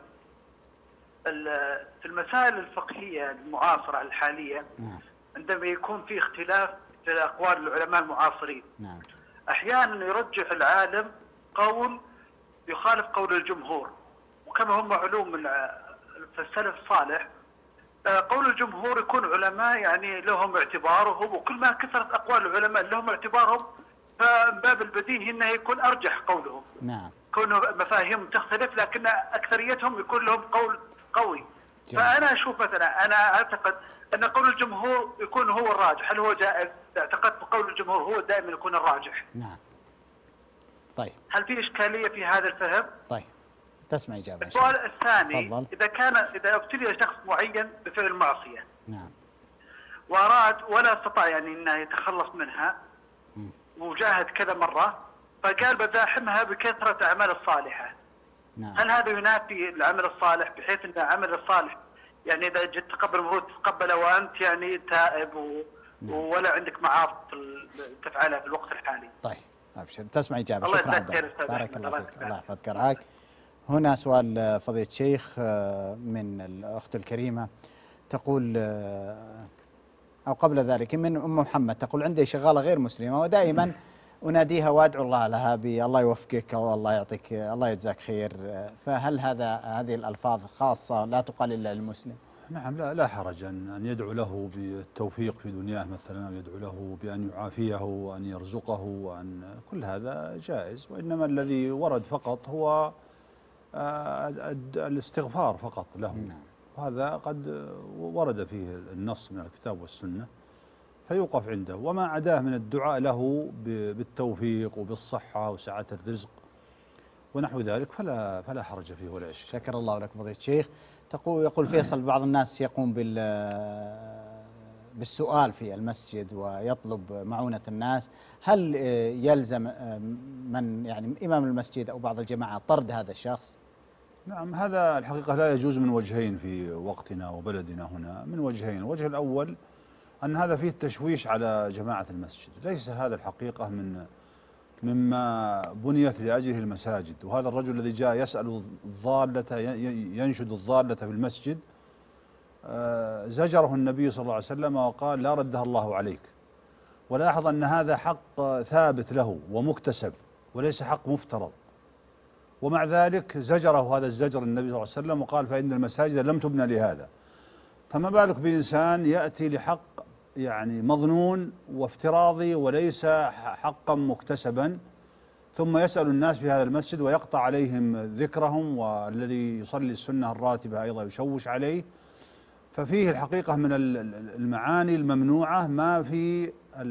في المسائل الفقهيه المعاصره الحاليه عندما يكون في اختلاف في اقوال العلماء المعاصرين احيانا يرجح العالم قول يخالف قول الجمهور، وكما هم علوم في السلف الصالح قول الجمهور يكون علماء يعني لهم اعتبارهم، وكل ما كثرت اقوال العلماء لهم اعتبارهم فمن باب البديهي انه يكون ارجح قولهم. نعم. كونوا مفاهيم تختلف لكن اكثريتهم يكون لهم قول قوي. فانا اشوف مثلا انا اعتقد ان قول الجمهور يكون هو الراجح. هل هو جائز؟ اعتقدت قول الجمهور هو دائما يكون الراجح. نعم. طيب. هل في اشكاليه في هذا الفهم؟ طيب. تسمع إجابة. السؤال الثاني فضل. إذا ابتلي شخص معين بفعل معصية وأراد ولا استطاع يعني أنه يتخلص منها وجاهد كذا مرة فقال بزاحمها بكثرة الأعمال الصالحة. هل هذا ينافي العمل الصالح بحيث أن العمل الصالح يعني إذا جيت تقبل المفروض تقبله وأنت يعني تائب ولا عندك معاصي تفعلها في الوقت الحالي؟ طيب أبشر. تسمع إجابة. الله شكرا. بارك الله فيك. الله يحفظك ويرعاك. هنا سؤال فضيلة الشيخ من الأخت الكريمة تقول أو قبل ذلك من أم محمد تقول عندي شغالة غير مسلمة ودائما أناديها وأدعو الله لها بالله يوفقك والله يعطيك الله يجزاك خير، فهل هذه الألفاظ خاصة لا تقال إلا للمسلم؟ نعم. لا حرج أن يدعو له بالتوفيق في دنياه مثلا، أو يدعو له بأن يعافيه وأن يرزقه وأن كل هذا جائز، وإنما الذي ورد فقط هو الاستغفار فقط له. وهذا قد ورد فيه النص من الكتاب والسنة فيوقف عنده، وما عداه من الدعاء له بالتوفيق وبالصحة وسعة الرزق ونحو ذلك فلا حرج فيه ولا إشكال. شكر الله لك فضيلة الشيخ. يقول فيصل بعض الناس يقوم بالسؤال في المسجد ويطلب معونة الناس، هل يلزم من يعني إمام المسجد أو بعض الجماعة طرد هذا الشخص؟ نعم. هذا الحقيقة لا يجوز من وجهين في وقتنا وبلدنا هنا، من وجهين. الوجه الأول أن هذا فيه التشويش على جماعة المسجد، ليس هذا الحقيقة مما بنيت لأجله المساجد. وهذا الرجل الذي جاء يسأل الضالة ينشد الضالة في المسجد زجره النبي صلى الله عليه وسلم وقال لا ردها الله عليك. ولاحظ أن هذا حق ثابت له ومكتسب وليس حق مفترض، ومع ذلك زجره هذا الزجر النبي صلى الله عليه وسلم وقال فإن المساجد لم تبنى لهذا. فما بالك بإنسان يأتي لحق يعني مظنون وافتراضي وليس حقا مكتسبا، ثم يسأل الناس في هذا المسجد ويقطع عليهم ذكرهم، والذي يصلي السنة الراتبة أيضا يشوش عليه. ففيه الحقيقة من المعاني الممنوعة ما في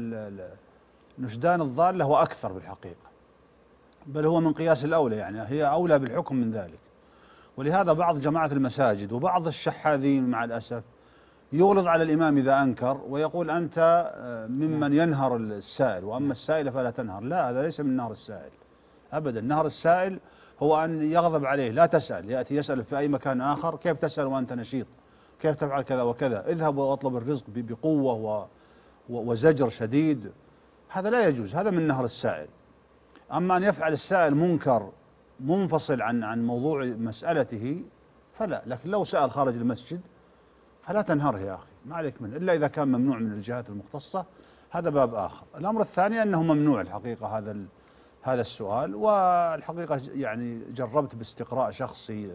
نشدان الضالة وأكثر بالحقيقة، بل هو من قياس الأولى، يعني هي أولى بالحكم من ذلك. ولهذا بعض جماعة المساجد وبعض الشحاذين مع الأسف يغلظ على الإمام إذا أنكر ويقول أنت ممن ينهر السائل، وأما السائل فلا تنهر. لا، هذا ليس من نهر السائل أبدا. نهر السائل هو أن يغضب عليه، لا تسأل، يأتي يسأل في أي مكان آخر، كيف تسأل وأنت نشيط، كيف تفعل كذا وكذا، اذهب واطلب الرزق بقوة وزجر شديد، هذا لا يجوز، هذا من نهر السائل. أما أن يفعل السائل منكر منفصل عن موضوع مسألته فلا. لكن لو سأل خارج المسجد فلا تنهره يا أخي، ما عليك منه، إلا إذا كان ممنوع من الجهات المختصة، هذا باب آخر. الأمر الثاني أنه ممنوع الحقيقة هذا السؤال. والحقيقة يعني جربت باستقراء شخصي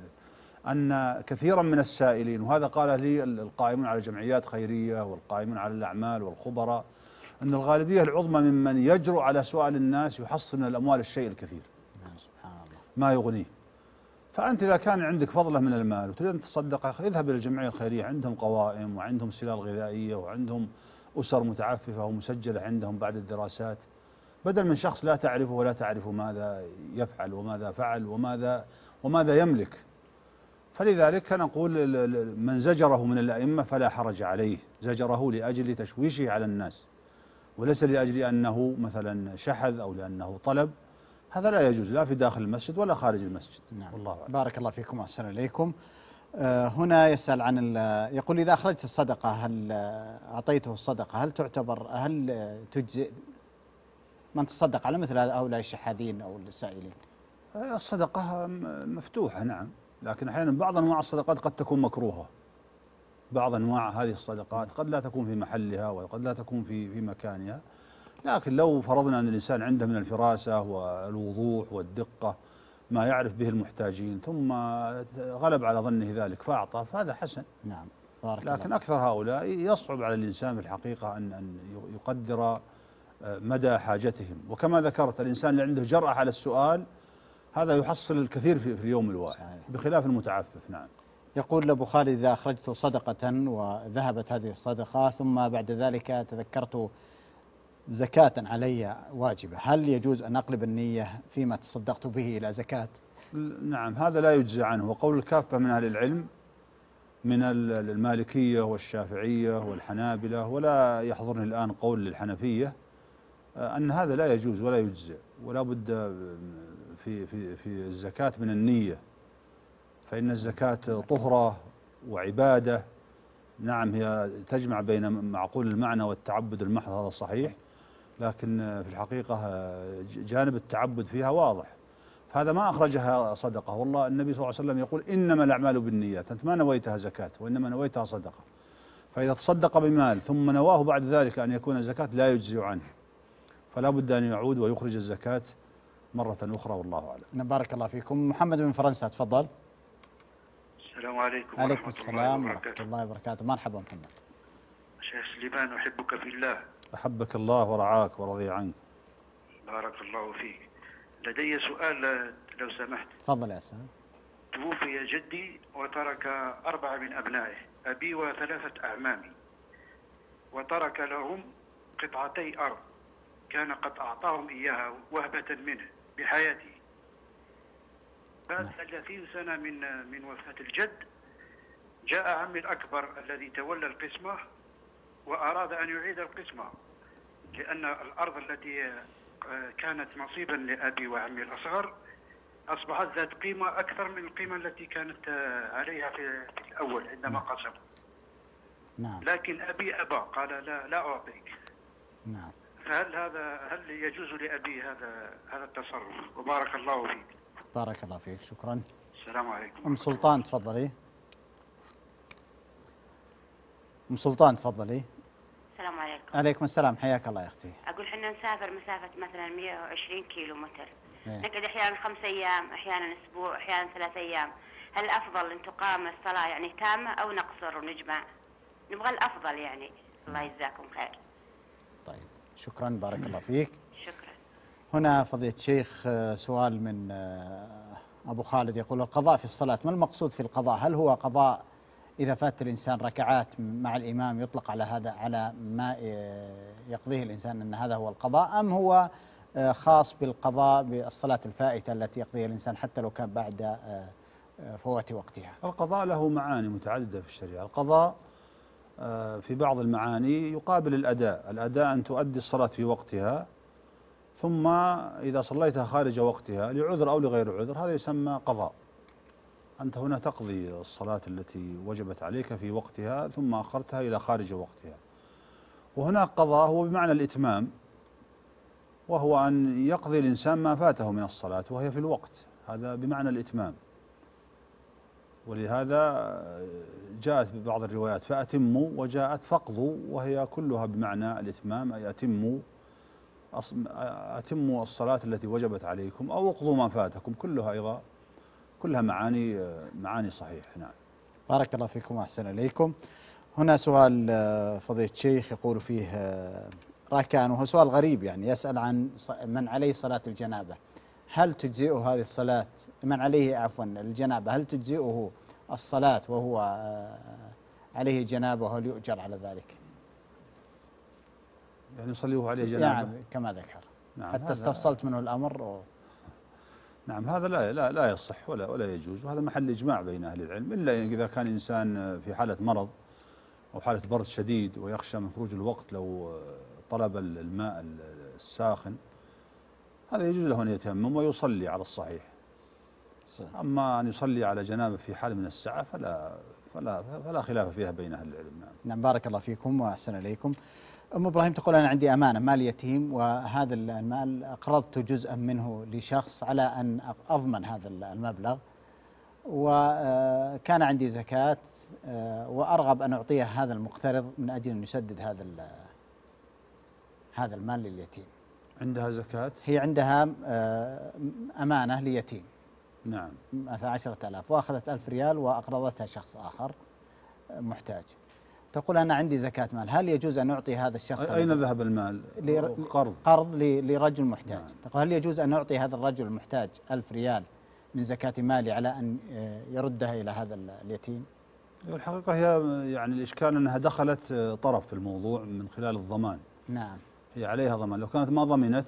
أن كثيرا من السائلين، وهذا قال لي القائمون على جمعيات خيرية والقائمون على الأعمال والخبراء، أن الغالبية العظمى ممن يجرؤ على سؤال الناس يحصل من الأموال الشيء الكثير ما يغنيه. فأنت إذا كان عندك فضلة من المال وتريد أن تصدق، اذهب إلى الجمعية الخيرية، عندهم قوائم وعندهم سلال غذائية وعندهم أسر متعففة ومسجلة عندهم بعد الدراسات، بدل من شخص لا تعرفه ولا تعرف ماذا يفعل وماذا فعل وماذا يملك. فلذلك نقول من زجره من الأئمة فلا حرج عليه، زجره لأجل تشويشه على الناس وليس لأجل أنه مثلا شحذ أو لأنه طلب. هذا لا يجوز لا في داخل المسجد ولا خارج المسجد. نعم. والله أعلم. بارك الله فيكم وأحسن إليكم. هنا يسأل عن يقول إذا أخرجت الصدقة، هل أعطيته الصدقة، هل تجزئ من تصدق على مثل هؤلاء الشحاذين أو السائلين؟ الصدقة مفتوحة نعم، لكن أحيانا بعض أنواع الصدقات قد تكون مكروهة. بعض أنواع هذه الصدقات قد لا تكون في محلها وقد لا تكون في مكانها، لكن لو فرضنا أن الإنسان عنده من الفراسة والوضوح والدقة ما يعرف به المحتاجين ثم غلب على ظنه ذلك فأعطى، فهذا حسن. نعم. لكن أكثر هؤلاء يصعب على الإنسان في الحقيقة أن يقدر مدى حاجتهم. وكما ذكرت الإنسان اللي عنده جرأة على السؤال هذا يحصل الكثير في اليوم الواحد بخلاف المتعفف. نعم. يقول أبو خالد إذا أخرجت صدقة وذهبت هذه الصدقة ثم بعد ذلك تذكرت زكاة علي واجبة، هل يجوز أن أقلب النية فيما تصدقت به إلى زكاة؟ نعم، هذا لا يجزي عنه. وقول الكافة من أهل العلم من المالكية والشافعية والحنابلة، ولا يحضرني الآن قول للحنفية، أن هذا لا يجوز ولا يجزئ، ولا بد في الزكاة من النية، فإن الزكاة طهرة وعبادة. نعم، هي تجمع بين معقول المعنى والتعبد المحض، هذا صحيح، لكن في الحقيقة جانب التعبد فيها واضح. فهذا ما أخرجها صدقة، والله النبي صلى الله عليه وسلم يقول إنما الأعمال بالنيات، أنت ما نويتها زكاة وإنما نويتها صدقة. فإذا تصدق بمال ثم نواه بعد ذلك أن يكون زكاة لا يجزي عنه، فلا بد أن يعود ويخرج الزكاة مرة أخرى، والله أعلم. بارك الله فيكم. محمد من فرنسا تفضل. السلام عليكم. عليكم السلام ورحمة الله وبركاته. مرحبا محمد. شيخ سليمان، أحبك في الله. أحبك الله ورعاك ورضي عنك. بارك الله فيك. لدي سؤال لو سمحت. تفضل يا أستاذ. توفي جدي وترك 4 من أبنائه، أبي و3 أعمامي، وترك لهم قطعتي أرض كان قد أعطاهم إياها وهبة منه بحياته. بعد 30 سنة من وفاة الجد جاء عمي الأكبر الذي تولى القسمة وأراد أن يعيد القسمة، لأن الأرض التي كانت نصيبا لأبي وعمي الأصغر أصبحت ذات قيمة أكثر من القيمة التي كانت عليها في الأول عندما قسموا. نعم. لكن أبي أبى، قال لا أعطيك. نعم. هل يجوز لأبي هذا التصرف؟ وبارك الله فيك. بارك الله فيك، شكرا. السلام عليكم. أم سلطان تفضلي. أم سلطان تفضلي. السلام عليكم. عليكم السلام، حياك الله يا أختي. أقول حنا نسافر مسافة مثلا 120 كيلو متر، إيه؟ نقعد أحيانا 5 أيام، أحيانا أسبوع، أحيانا 3 أيام. هل الأفضل أن تقام الصلاة يعني تامة أو نقصر ونجمع؟ نبغى الأفضل يعني. الله يجزاكم خير. طيب شكرا، بارك الله فيك. شكرا. هنا فضيلة الشيخ سؤال من أبو خالد يقول القضاء في الصلاة، ما المقصود في القضاء؟ هل هو قضاء إذا فات الإنسان ركعات مع الإمام يطلق على هذا على ما يقضيه الإنسان أن هذا هو القضاء، أم هو خاص بالقضاء بالصلاة الفائتة التي يقضيها الإنسان حتى لو كان بعد فوات وقتها؟ القضاء له معاني متعددة في الشريعة. القضاء في بعض المعاني يقابل الأداء. الأداء أن تؤدي الصلاة في وقتها، ثم إذا صليتها خارج وقتها لعذر أو لغير عذر هذا يسمى قضاء. أنت هنا تقضي الصلاة التي وجبت عليك في وقتها ثم أخرتها إلى خارج وقتها. وهناك قضاء هو بمعنى الإتمام، وهو أن يقضي الإنسان ما فاته من الصلاة وهي في الوقت، هذا بمعنى الإتمام. ولهذا جاءت ببعض الروايات فأتموا، وجاءت فقضوا، وهي كلها بمعنى الإتمام، أي أتموا الصلاة التي وجبت عليكم أو اقضوا ما فاتكم، كلها أيضا كلها معاني صحيح. نعم. بارك الله فيكم وأحسن إليكم. هنا سؤال فضيلة الشيخ يقول فيه راكان، وهو سؤال غريب يعني، يسأل عن من عليه صلاة الجنابة، هل تجزئه هذه الصلاة؟ من عليه عفوا الجنابة، هل تجزئه الصلاة وهو عليه جنابة وهل يؤجر على ذلك؟ يعني يصليه عليه جنابة يعني كما ذكر. نعم. حتى استفصلت منه الأمر نعم. هذا لا يصح ولا يجوز، وهذا محل إجماع بين أهل العلم، إلا إذا كان إنسان في حالة مرض أو حالة برد شديد ويخشى من خروج الوقت لو طلب الماء الساخن، هذا يجوز له أن يتيمم ويصلي على الصحيح. أما أن يصلي على جنابه في حال من السعة فلا خلاف فيها بين أهل العلم. نعم. بارك الله فيكم وأحسن إليكم. أم إبراهيم تقول أنا عندي أمانة مال يتيم، وهذا المال أقرضت جزءا منه لشخص على أن أضمن هذا المبلغ، وكان عندي زكاة وأرغب أن أعطيه هذا المقترض من أجل أن يسدد هذا المال لليتيم. عندها زكاة؟ هي عندها أمانة ليتيم. نعم. مثلا 10,000 وأخذت 1000 ريال وأقرضتها شخص آخر محتاج. تقول أنا عندي زكاة مال، هل يجوز أن أعطي هذا الشخص؟ أين ذهب المال؟ قرض لرجل محتاج. نعم. تقول هل يجوز أن أعطي هذا الرجل المحتاج 1000 ريال من زكاة مالي على أن يردها إلى هذا اليتيم؟ الحقيقة هي يعني الإشكال أنها دخلت طرف في الموضوع من خلال الضمان. نعم. هي عليها ضمان، لو كانت ما ضمنت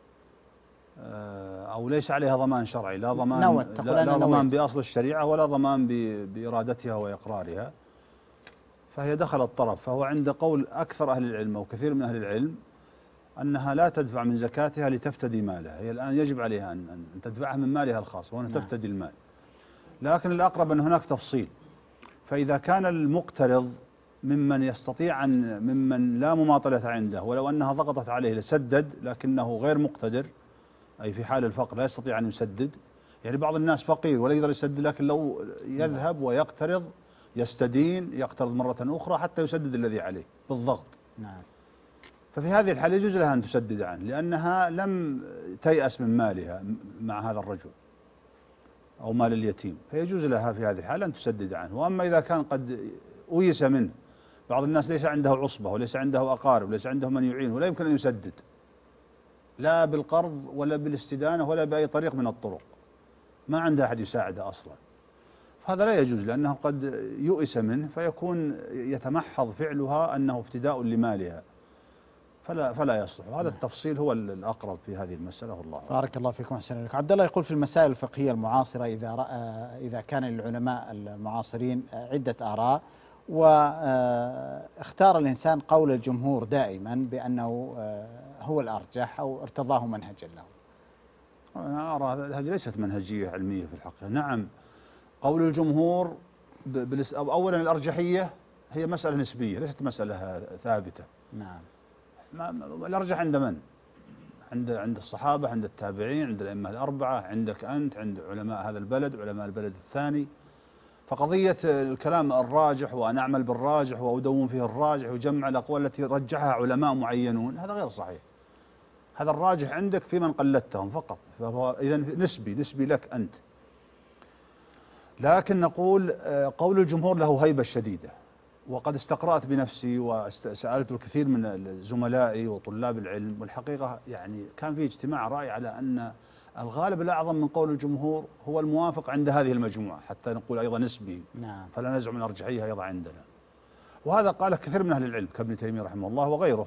أو ليس عليها ضمان شرعي، لا ضمان بأصل الشريعة ولا ضمان بإرادتها وإقرارها، فهي دخلت طرف. فهو عند قول أكثر أهل العلم أو كثير من أهل العلم أنها لا تدفع من زكاتها لتفتدي مالها، هي الآن يجب عليها أن تدفعها من مالها الخاص وأن تفتدي المال. لكن الأقرب أن هناك تفصيل، فإذا كان المقترض ممن يستطيع ممن لا مماطلة عنده ولو أنها ضغطت عليه لسدد لكنه غير مقتدر، أي في حال الفقر لا يستطيع أن يسدد، يعني بعض الناس فقير ولا يقدر يسدد لكن لو يذهب ويقترض يستدين يقترض مرة أخرى حتى يسدد الذي عليه بالضغط. نعم. ففي هذه الحالة يجوز لها أن تسدد عنه لأنها لم تيأس من مالها مع هذا الرجل أو مال اليتيم، فيجوز لها في هذه الحالة أن تسدد عنه. وأما إذا كان قد أويس منه، بعض الناس ليس عنده عصبة وليس عنده أقارب وليس عنده من يعينه ولا يمكن أن يسدد لا بالقرض ولا بالاستدانة ولا بأي طريق من الطرق، ما عنده أحد يساعده أصلا، هذا لا يجوز لأنه قد يؤس منه فيكون يتمحض فعلها أنه افتداء لمالها، فلا يصلح. وهذا التفصيل هو الأقرب في هذه المسألة والله. بارك الله فيكم أحسن إليكم. عبد الله يقول في المسائل الفقهية المعاصرة إذا كان للعلماء المعاصرين عدة آراء واختار الإنسان قول الجمهور دائما بأنه هو الأرجح أو ارتضاه منهجا له. أنا أرى هذه ليست منهجية علمية في الحقيقة. نعم قول الجمهور أولا الأرجحية هي مسألة نسبية ليست مسألة ثابتة. نعم. الأرجح عند من؟ عند الصحابة، عند التابعين، عند الأئمة الأربعة، عندك أنت، عند علماء هذا البلد، علماء البلد الثاني. فقضية الكلام الراجح وأن أعمل بالراجح وأدون فيه الراجح وجمع الأقوال التي رجحها علماء معينون هذا غير صحيح. هذا الراجح عندك في من قلدتهم فقط، فهو إذن نسبي لك أنت. لكن نقول قول الجمهور له هيبة شديدة، وقد استقرأت بنفسي وسألت الكثير من زملائي وطلاب العلم، والحقيقة يعني كان في اجتماع رأي على أن الغالب الأعظم من قول الجمهور هو الموافق عند هذه المجموعة، حتى نقول أيضا نسبي، نعم. فلا نزعم الأرجحية أيضا عندنا. وهذا قال كثير من أهل العلم كابن تيمية رحمه الله وغيره.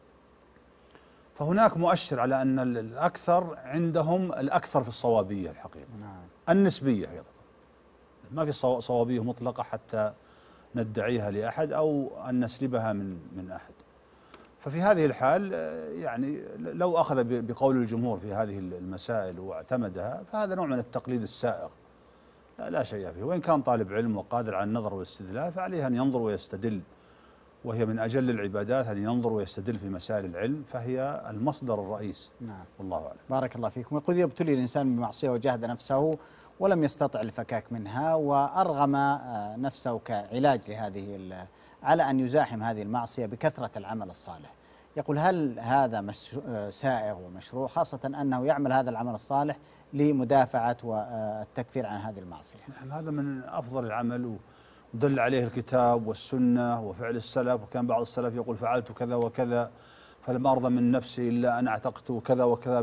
فهناك مؤشر على أن الأكثر عندهم الأكثر في الصوابية الحقيقة. نعم. النسبية أيضا، ما في صوابية مطلقة حتى ندعيها لأحد أو أن نسلبها من أحد. ففي هذه الحال يعني لو أخذ بقول الجمهور في هذه المسائل واعتمدها فهذا نوع من التقليد السائغ لا شيء فيه، وإن كان طالب علم وقادر على النظر والاستدلال فعليه أن ينظر ويستدل، وهي من أجل العبادات أن ينظر ويستدل في مسائل العلم، فهي المصدر الرئيس. نعم. والله أعلم. بارك الله فيكم. يقول يبتلي الإنسان بمعصية وجاهد نفسه ولم يستطع الفكاك منها وأرغم نفسه كعلاج لهذه على أن يزاحم هذه المعصية بكثرة العمل الصالح. يقول هل هذا سائغ ومشروع، خاصة أنه يعمل هذا العمل الصالح لمدافعة والتكفير عن هذه المعصية؟ هذا من أفضل العمل ودل عليه الكتاب والسنة وفعل السلف، وكان بعض السلف يقول فعلت كذا وكذا فلم أرضى من نفسي إلا أن اعتقت كذا وكذا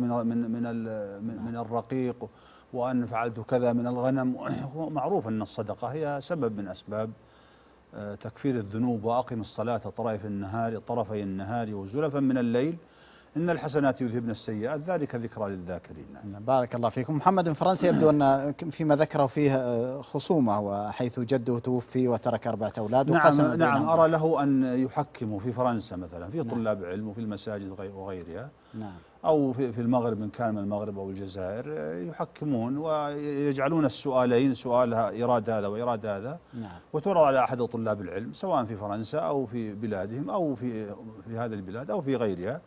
من الرقيق، وأن فعلت كذا من الغنم. ومعروف أن الصدقة هي سبب من أسباب تكفير الذنوب. وأقم الصلاة طرفي النهار وزلفا من الليل إن الحسنات يذهبن السيئات ذلك ذكرى للذاكرين. بارك الله فيكم. محمد من فرنسا يبدو أن فيما ذكره فيه خصومة، وحيث جده توفي وترك 4 أولاد. نعم أرى له أن يحكموا في فرنسا مثلا في طلاب علم وفي المساجد وغيرها. نعم. أو في المغرب إن كان من المغرب أو الجزائر يحكمون ويجعلون السؤالين، سؤال إيراد هذا وإيراد هذا. نعم. وتعرض على أحد طلاب العلم سواء في فرنسا أو في بلادهم أو في هذه البلاد أو في غيرها،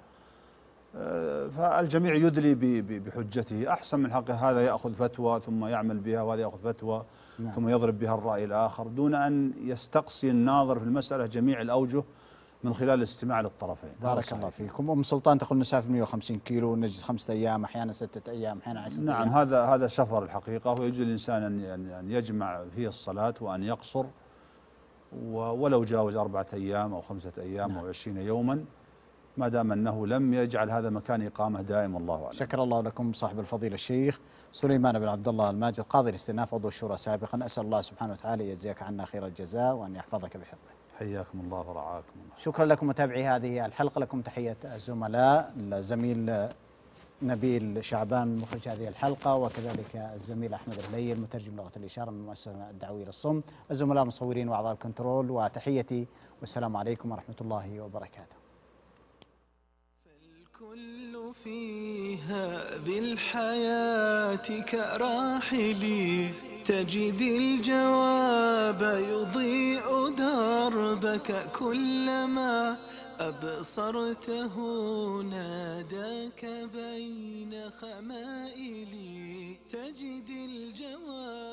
فالجميع يدلي بحجته أحسن من حقه هذا يأخذ فتوى ثم يعمل بها وهذا يأخذ فتوى. نعم. ثم يضرب بها الرأي الآخر دون أن يستقصي الناظر في المسألة جميع الأوجه من خلال الاستماع للطرفين. بارك الله فيكم. أم سلطان تقول نسافر 150 كيلو ونجلس 5 أيام أحيانا 6 أيام أحيانا 10 أيام. نعم هذا سفر الحقيقة، ويجوز الإنسان أن يجمع فيه الصلاة وأن يقصر ولو جاوز 4 أيام أو 5 أيام. نعم. أو 20 يوما ما دام أنه لم يجعل هذا مكان إقامة دائم. الله أعلم. شكر الله لكم صاحب الفضيلة الشيخ سليمان بن عبد الله الماجد قاضي الاستئناف عضو الشورى سابقا. أسأل الله سبحانه وتعالى يجزيك عنا خير الجزاء وأن يحفظك بحفظه. حياكم الله ورعاكم الله. شكرا لكم متابعي هذه الحلقة. لكم تحية الزملاء الزميل نبيل شعبان مخرج هذه الحلقة، وكذلك الزميل أحمد الهليل مترجم لغة الإشارة من المؤسسة الدعوية للصمت، الزملاء المصورين وأعضاء الكنترول، وتحيتي والسلام عليكم ورحمة الله وبركاته. فالكل في هذه الحياة كراحلي تجد الجواب يضيء دربك كلما أبصرته ناداك بين خمائلي تجد الجواب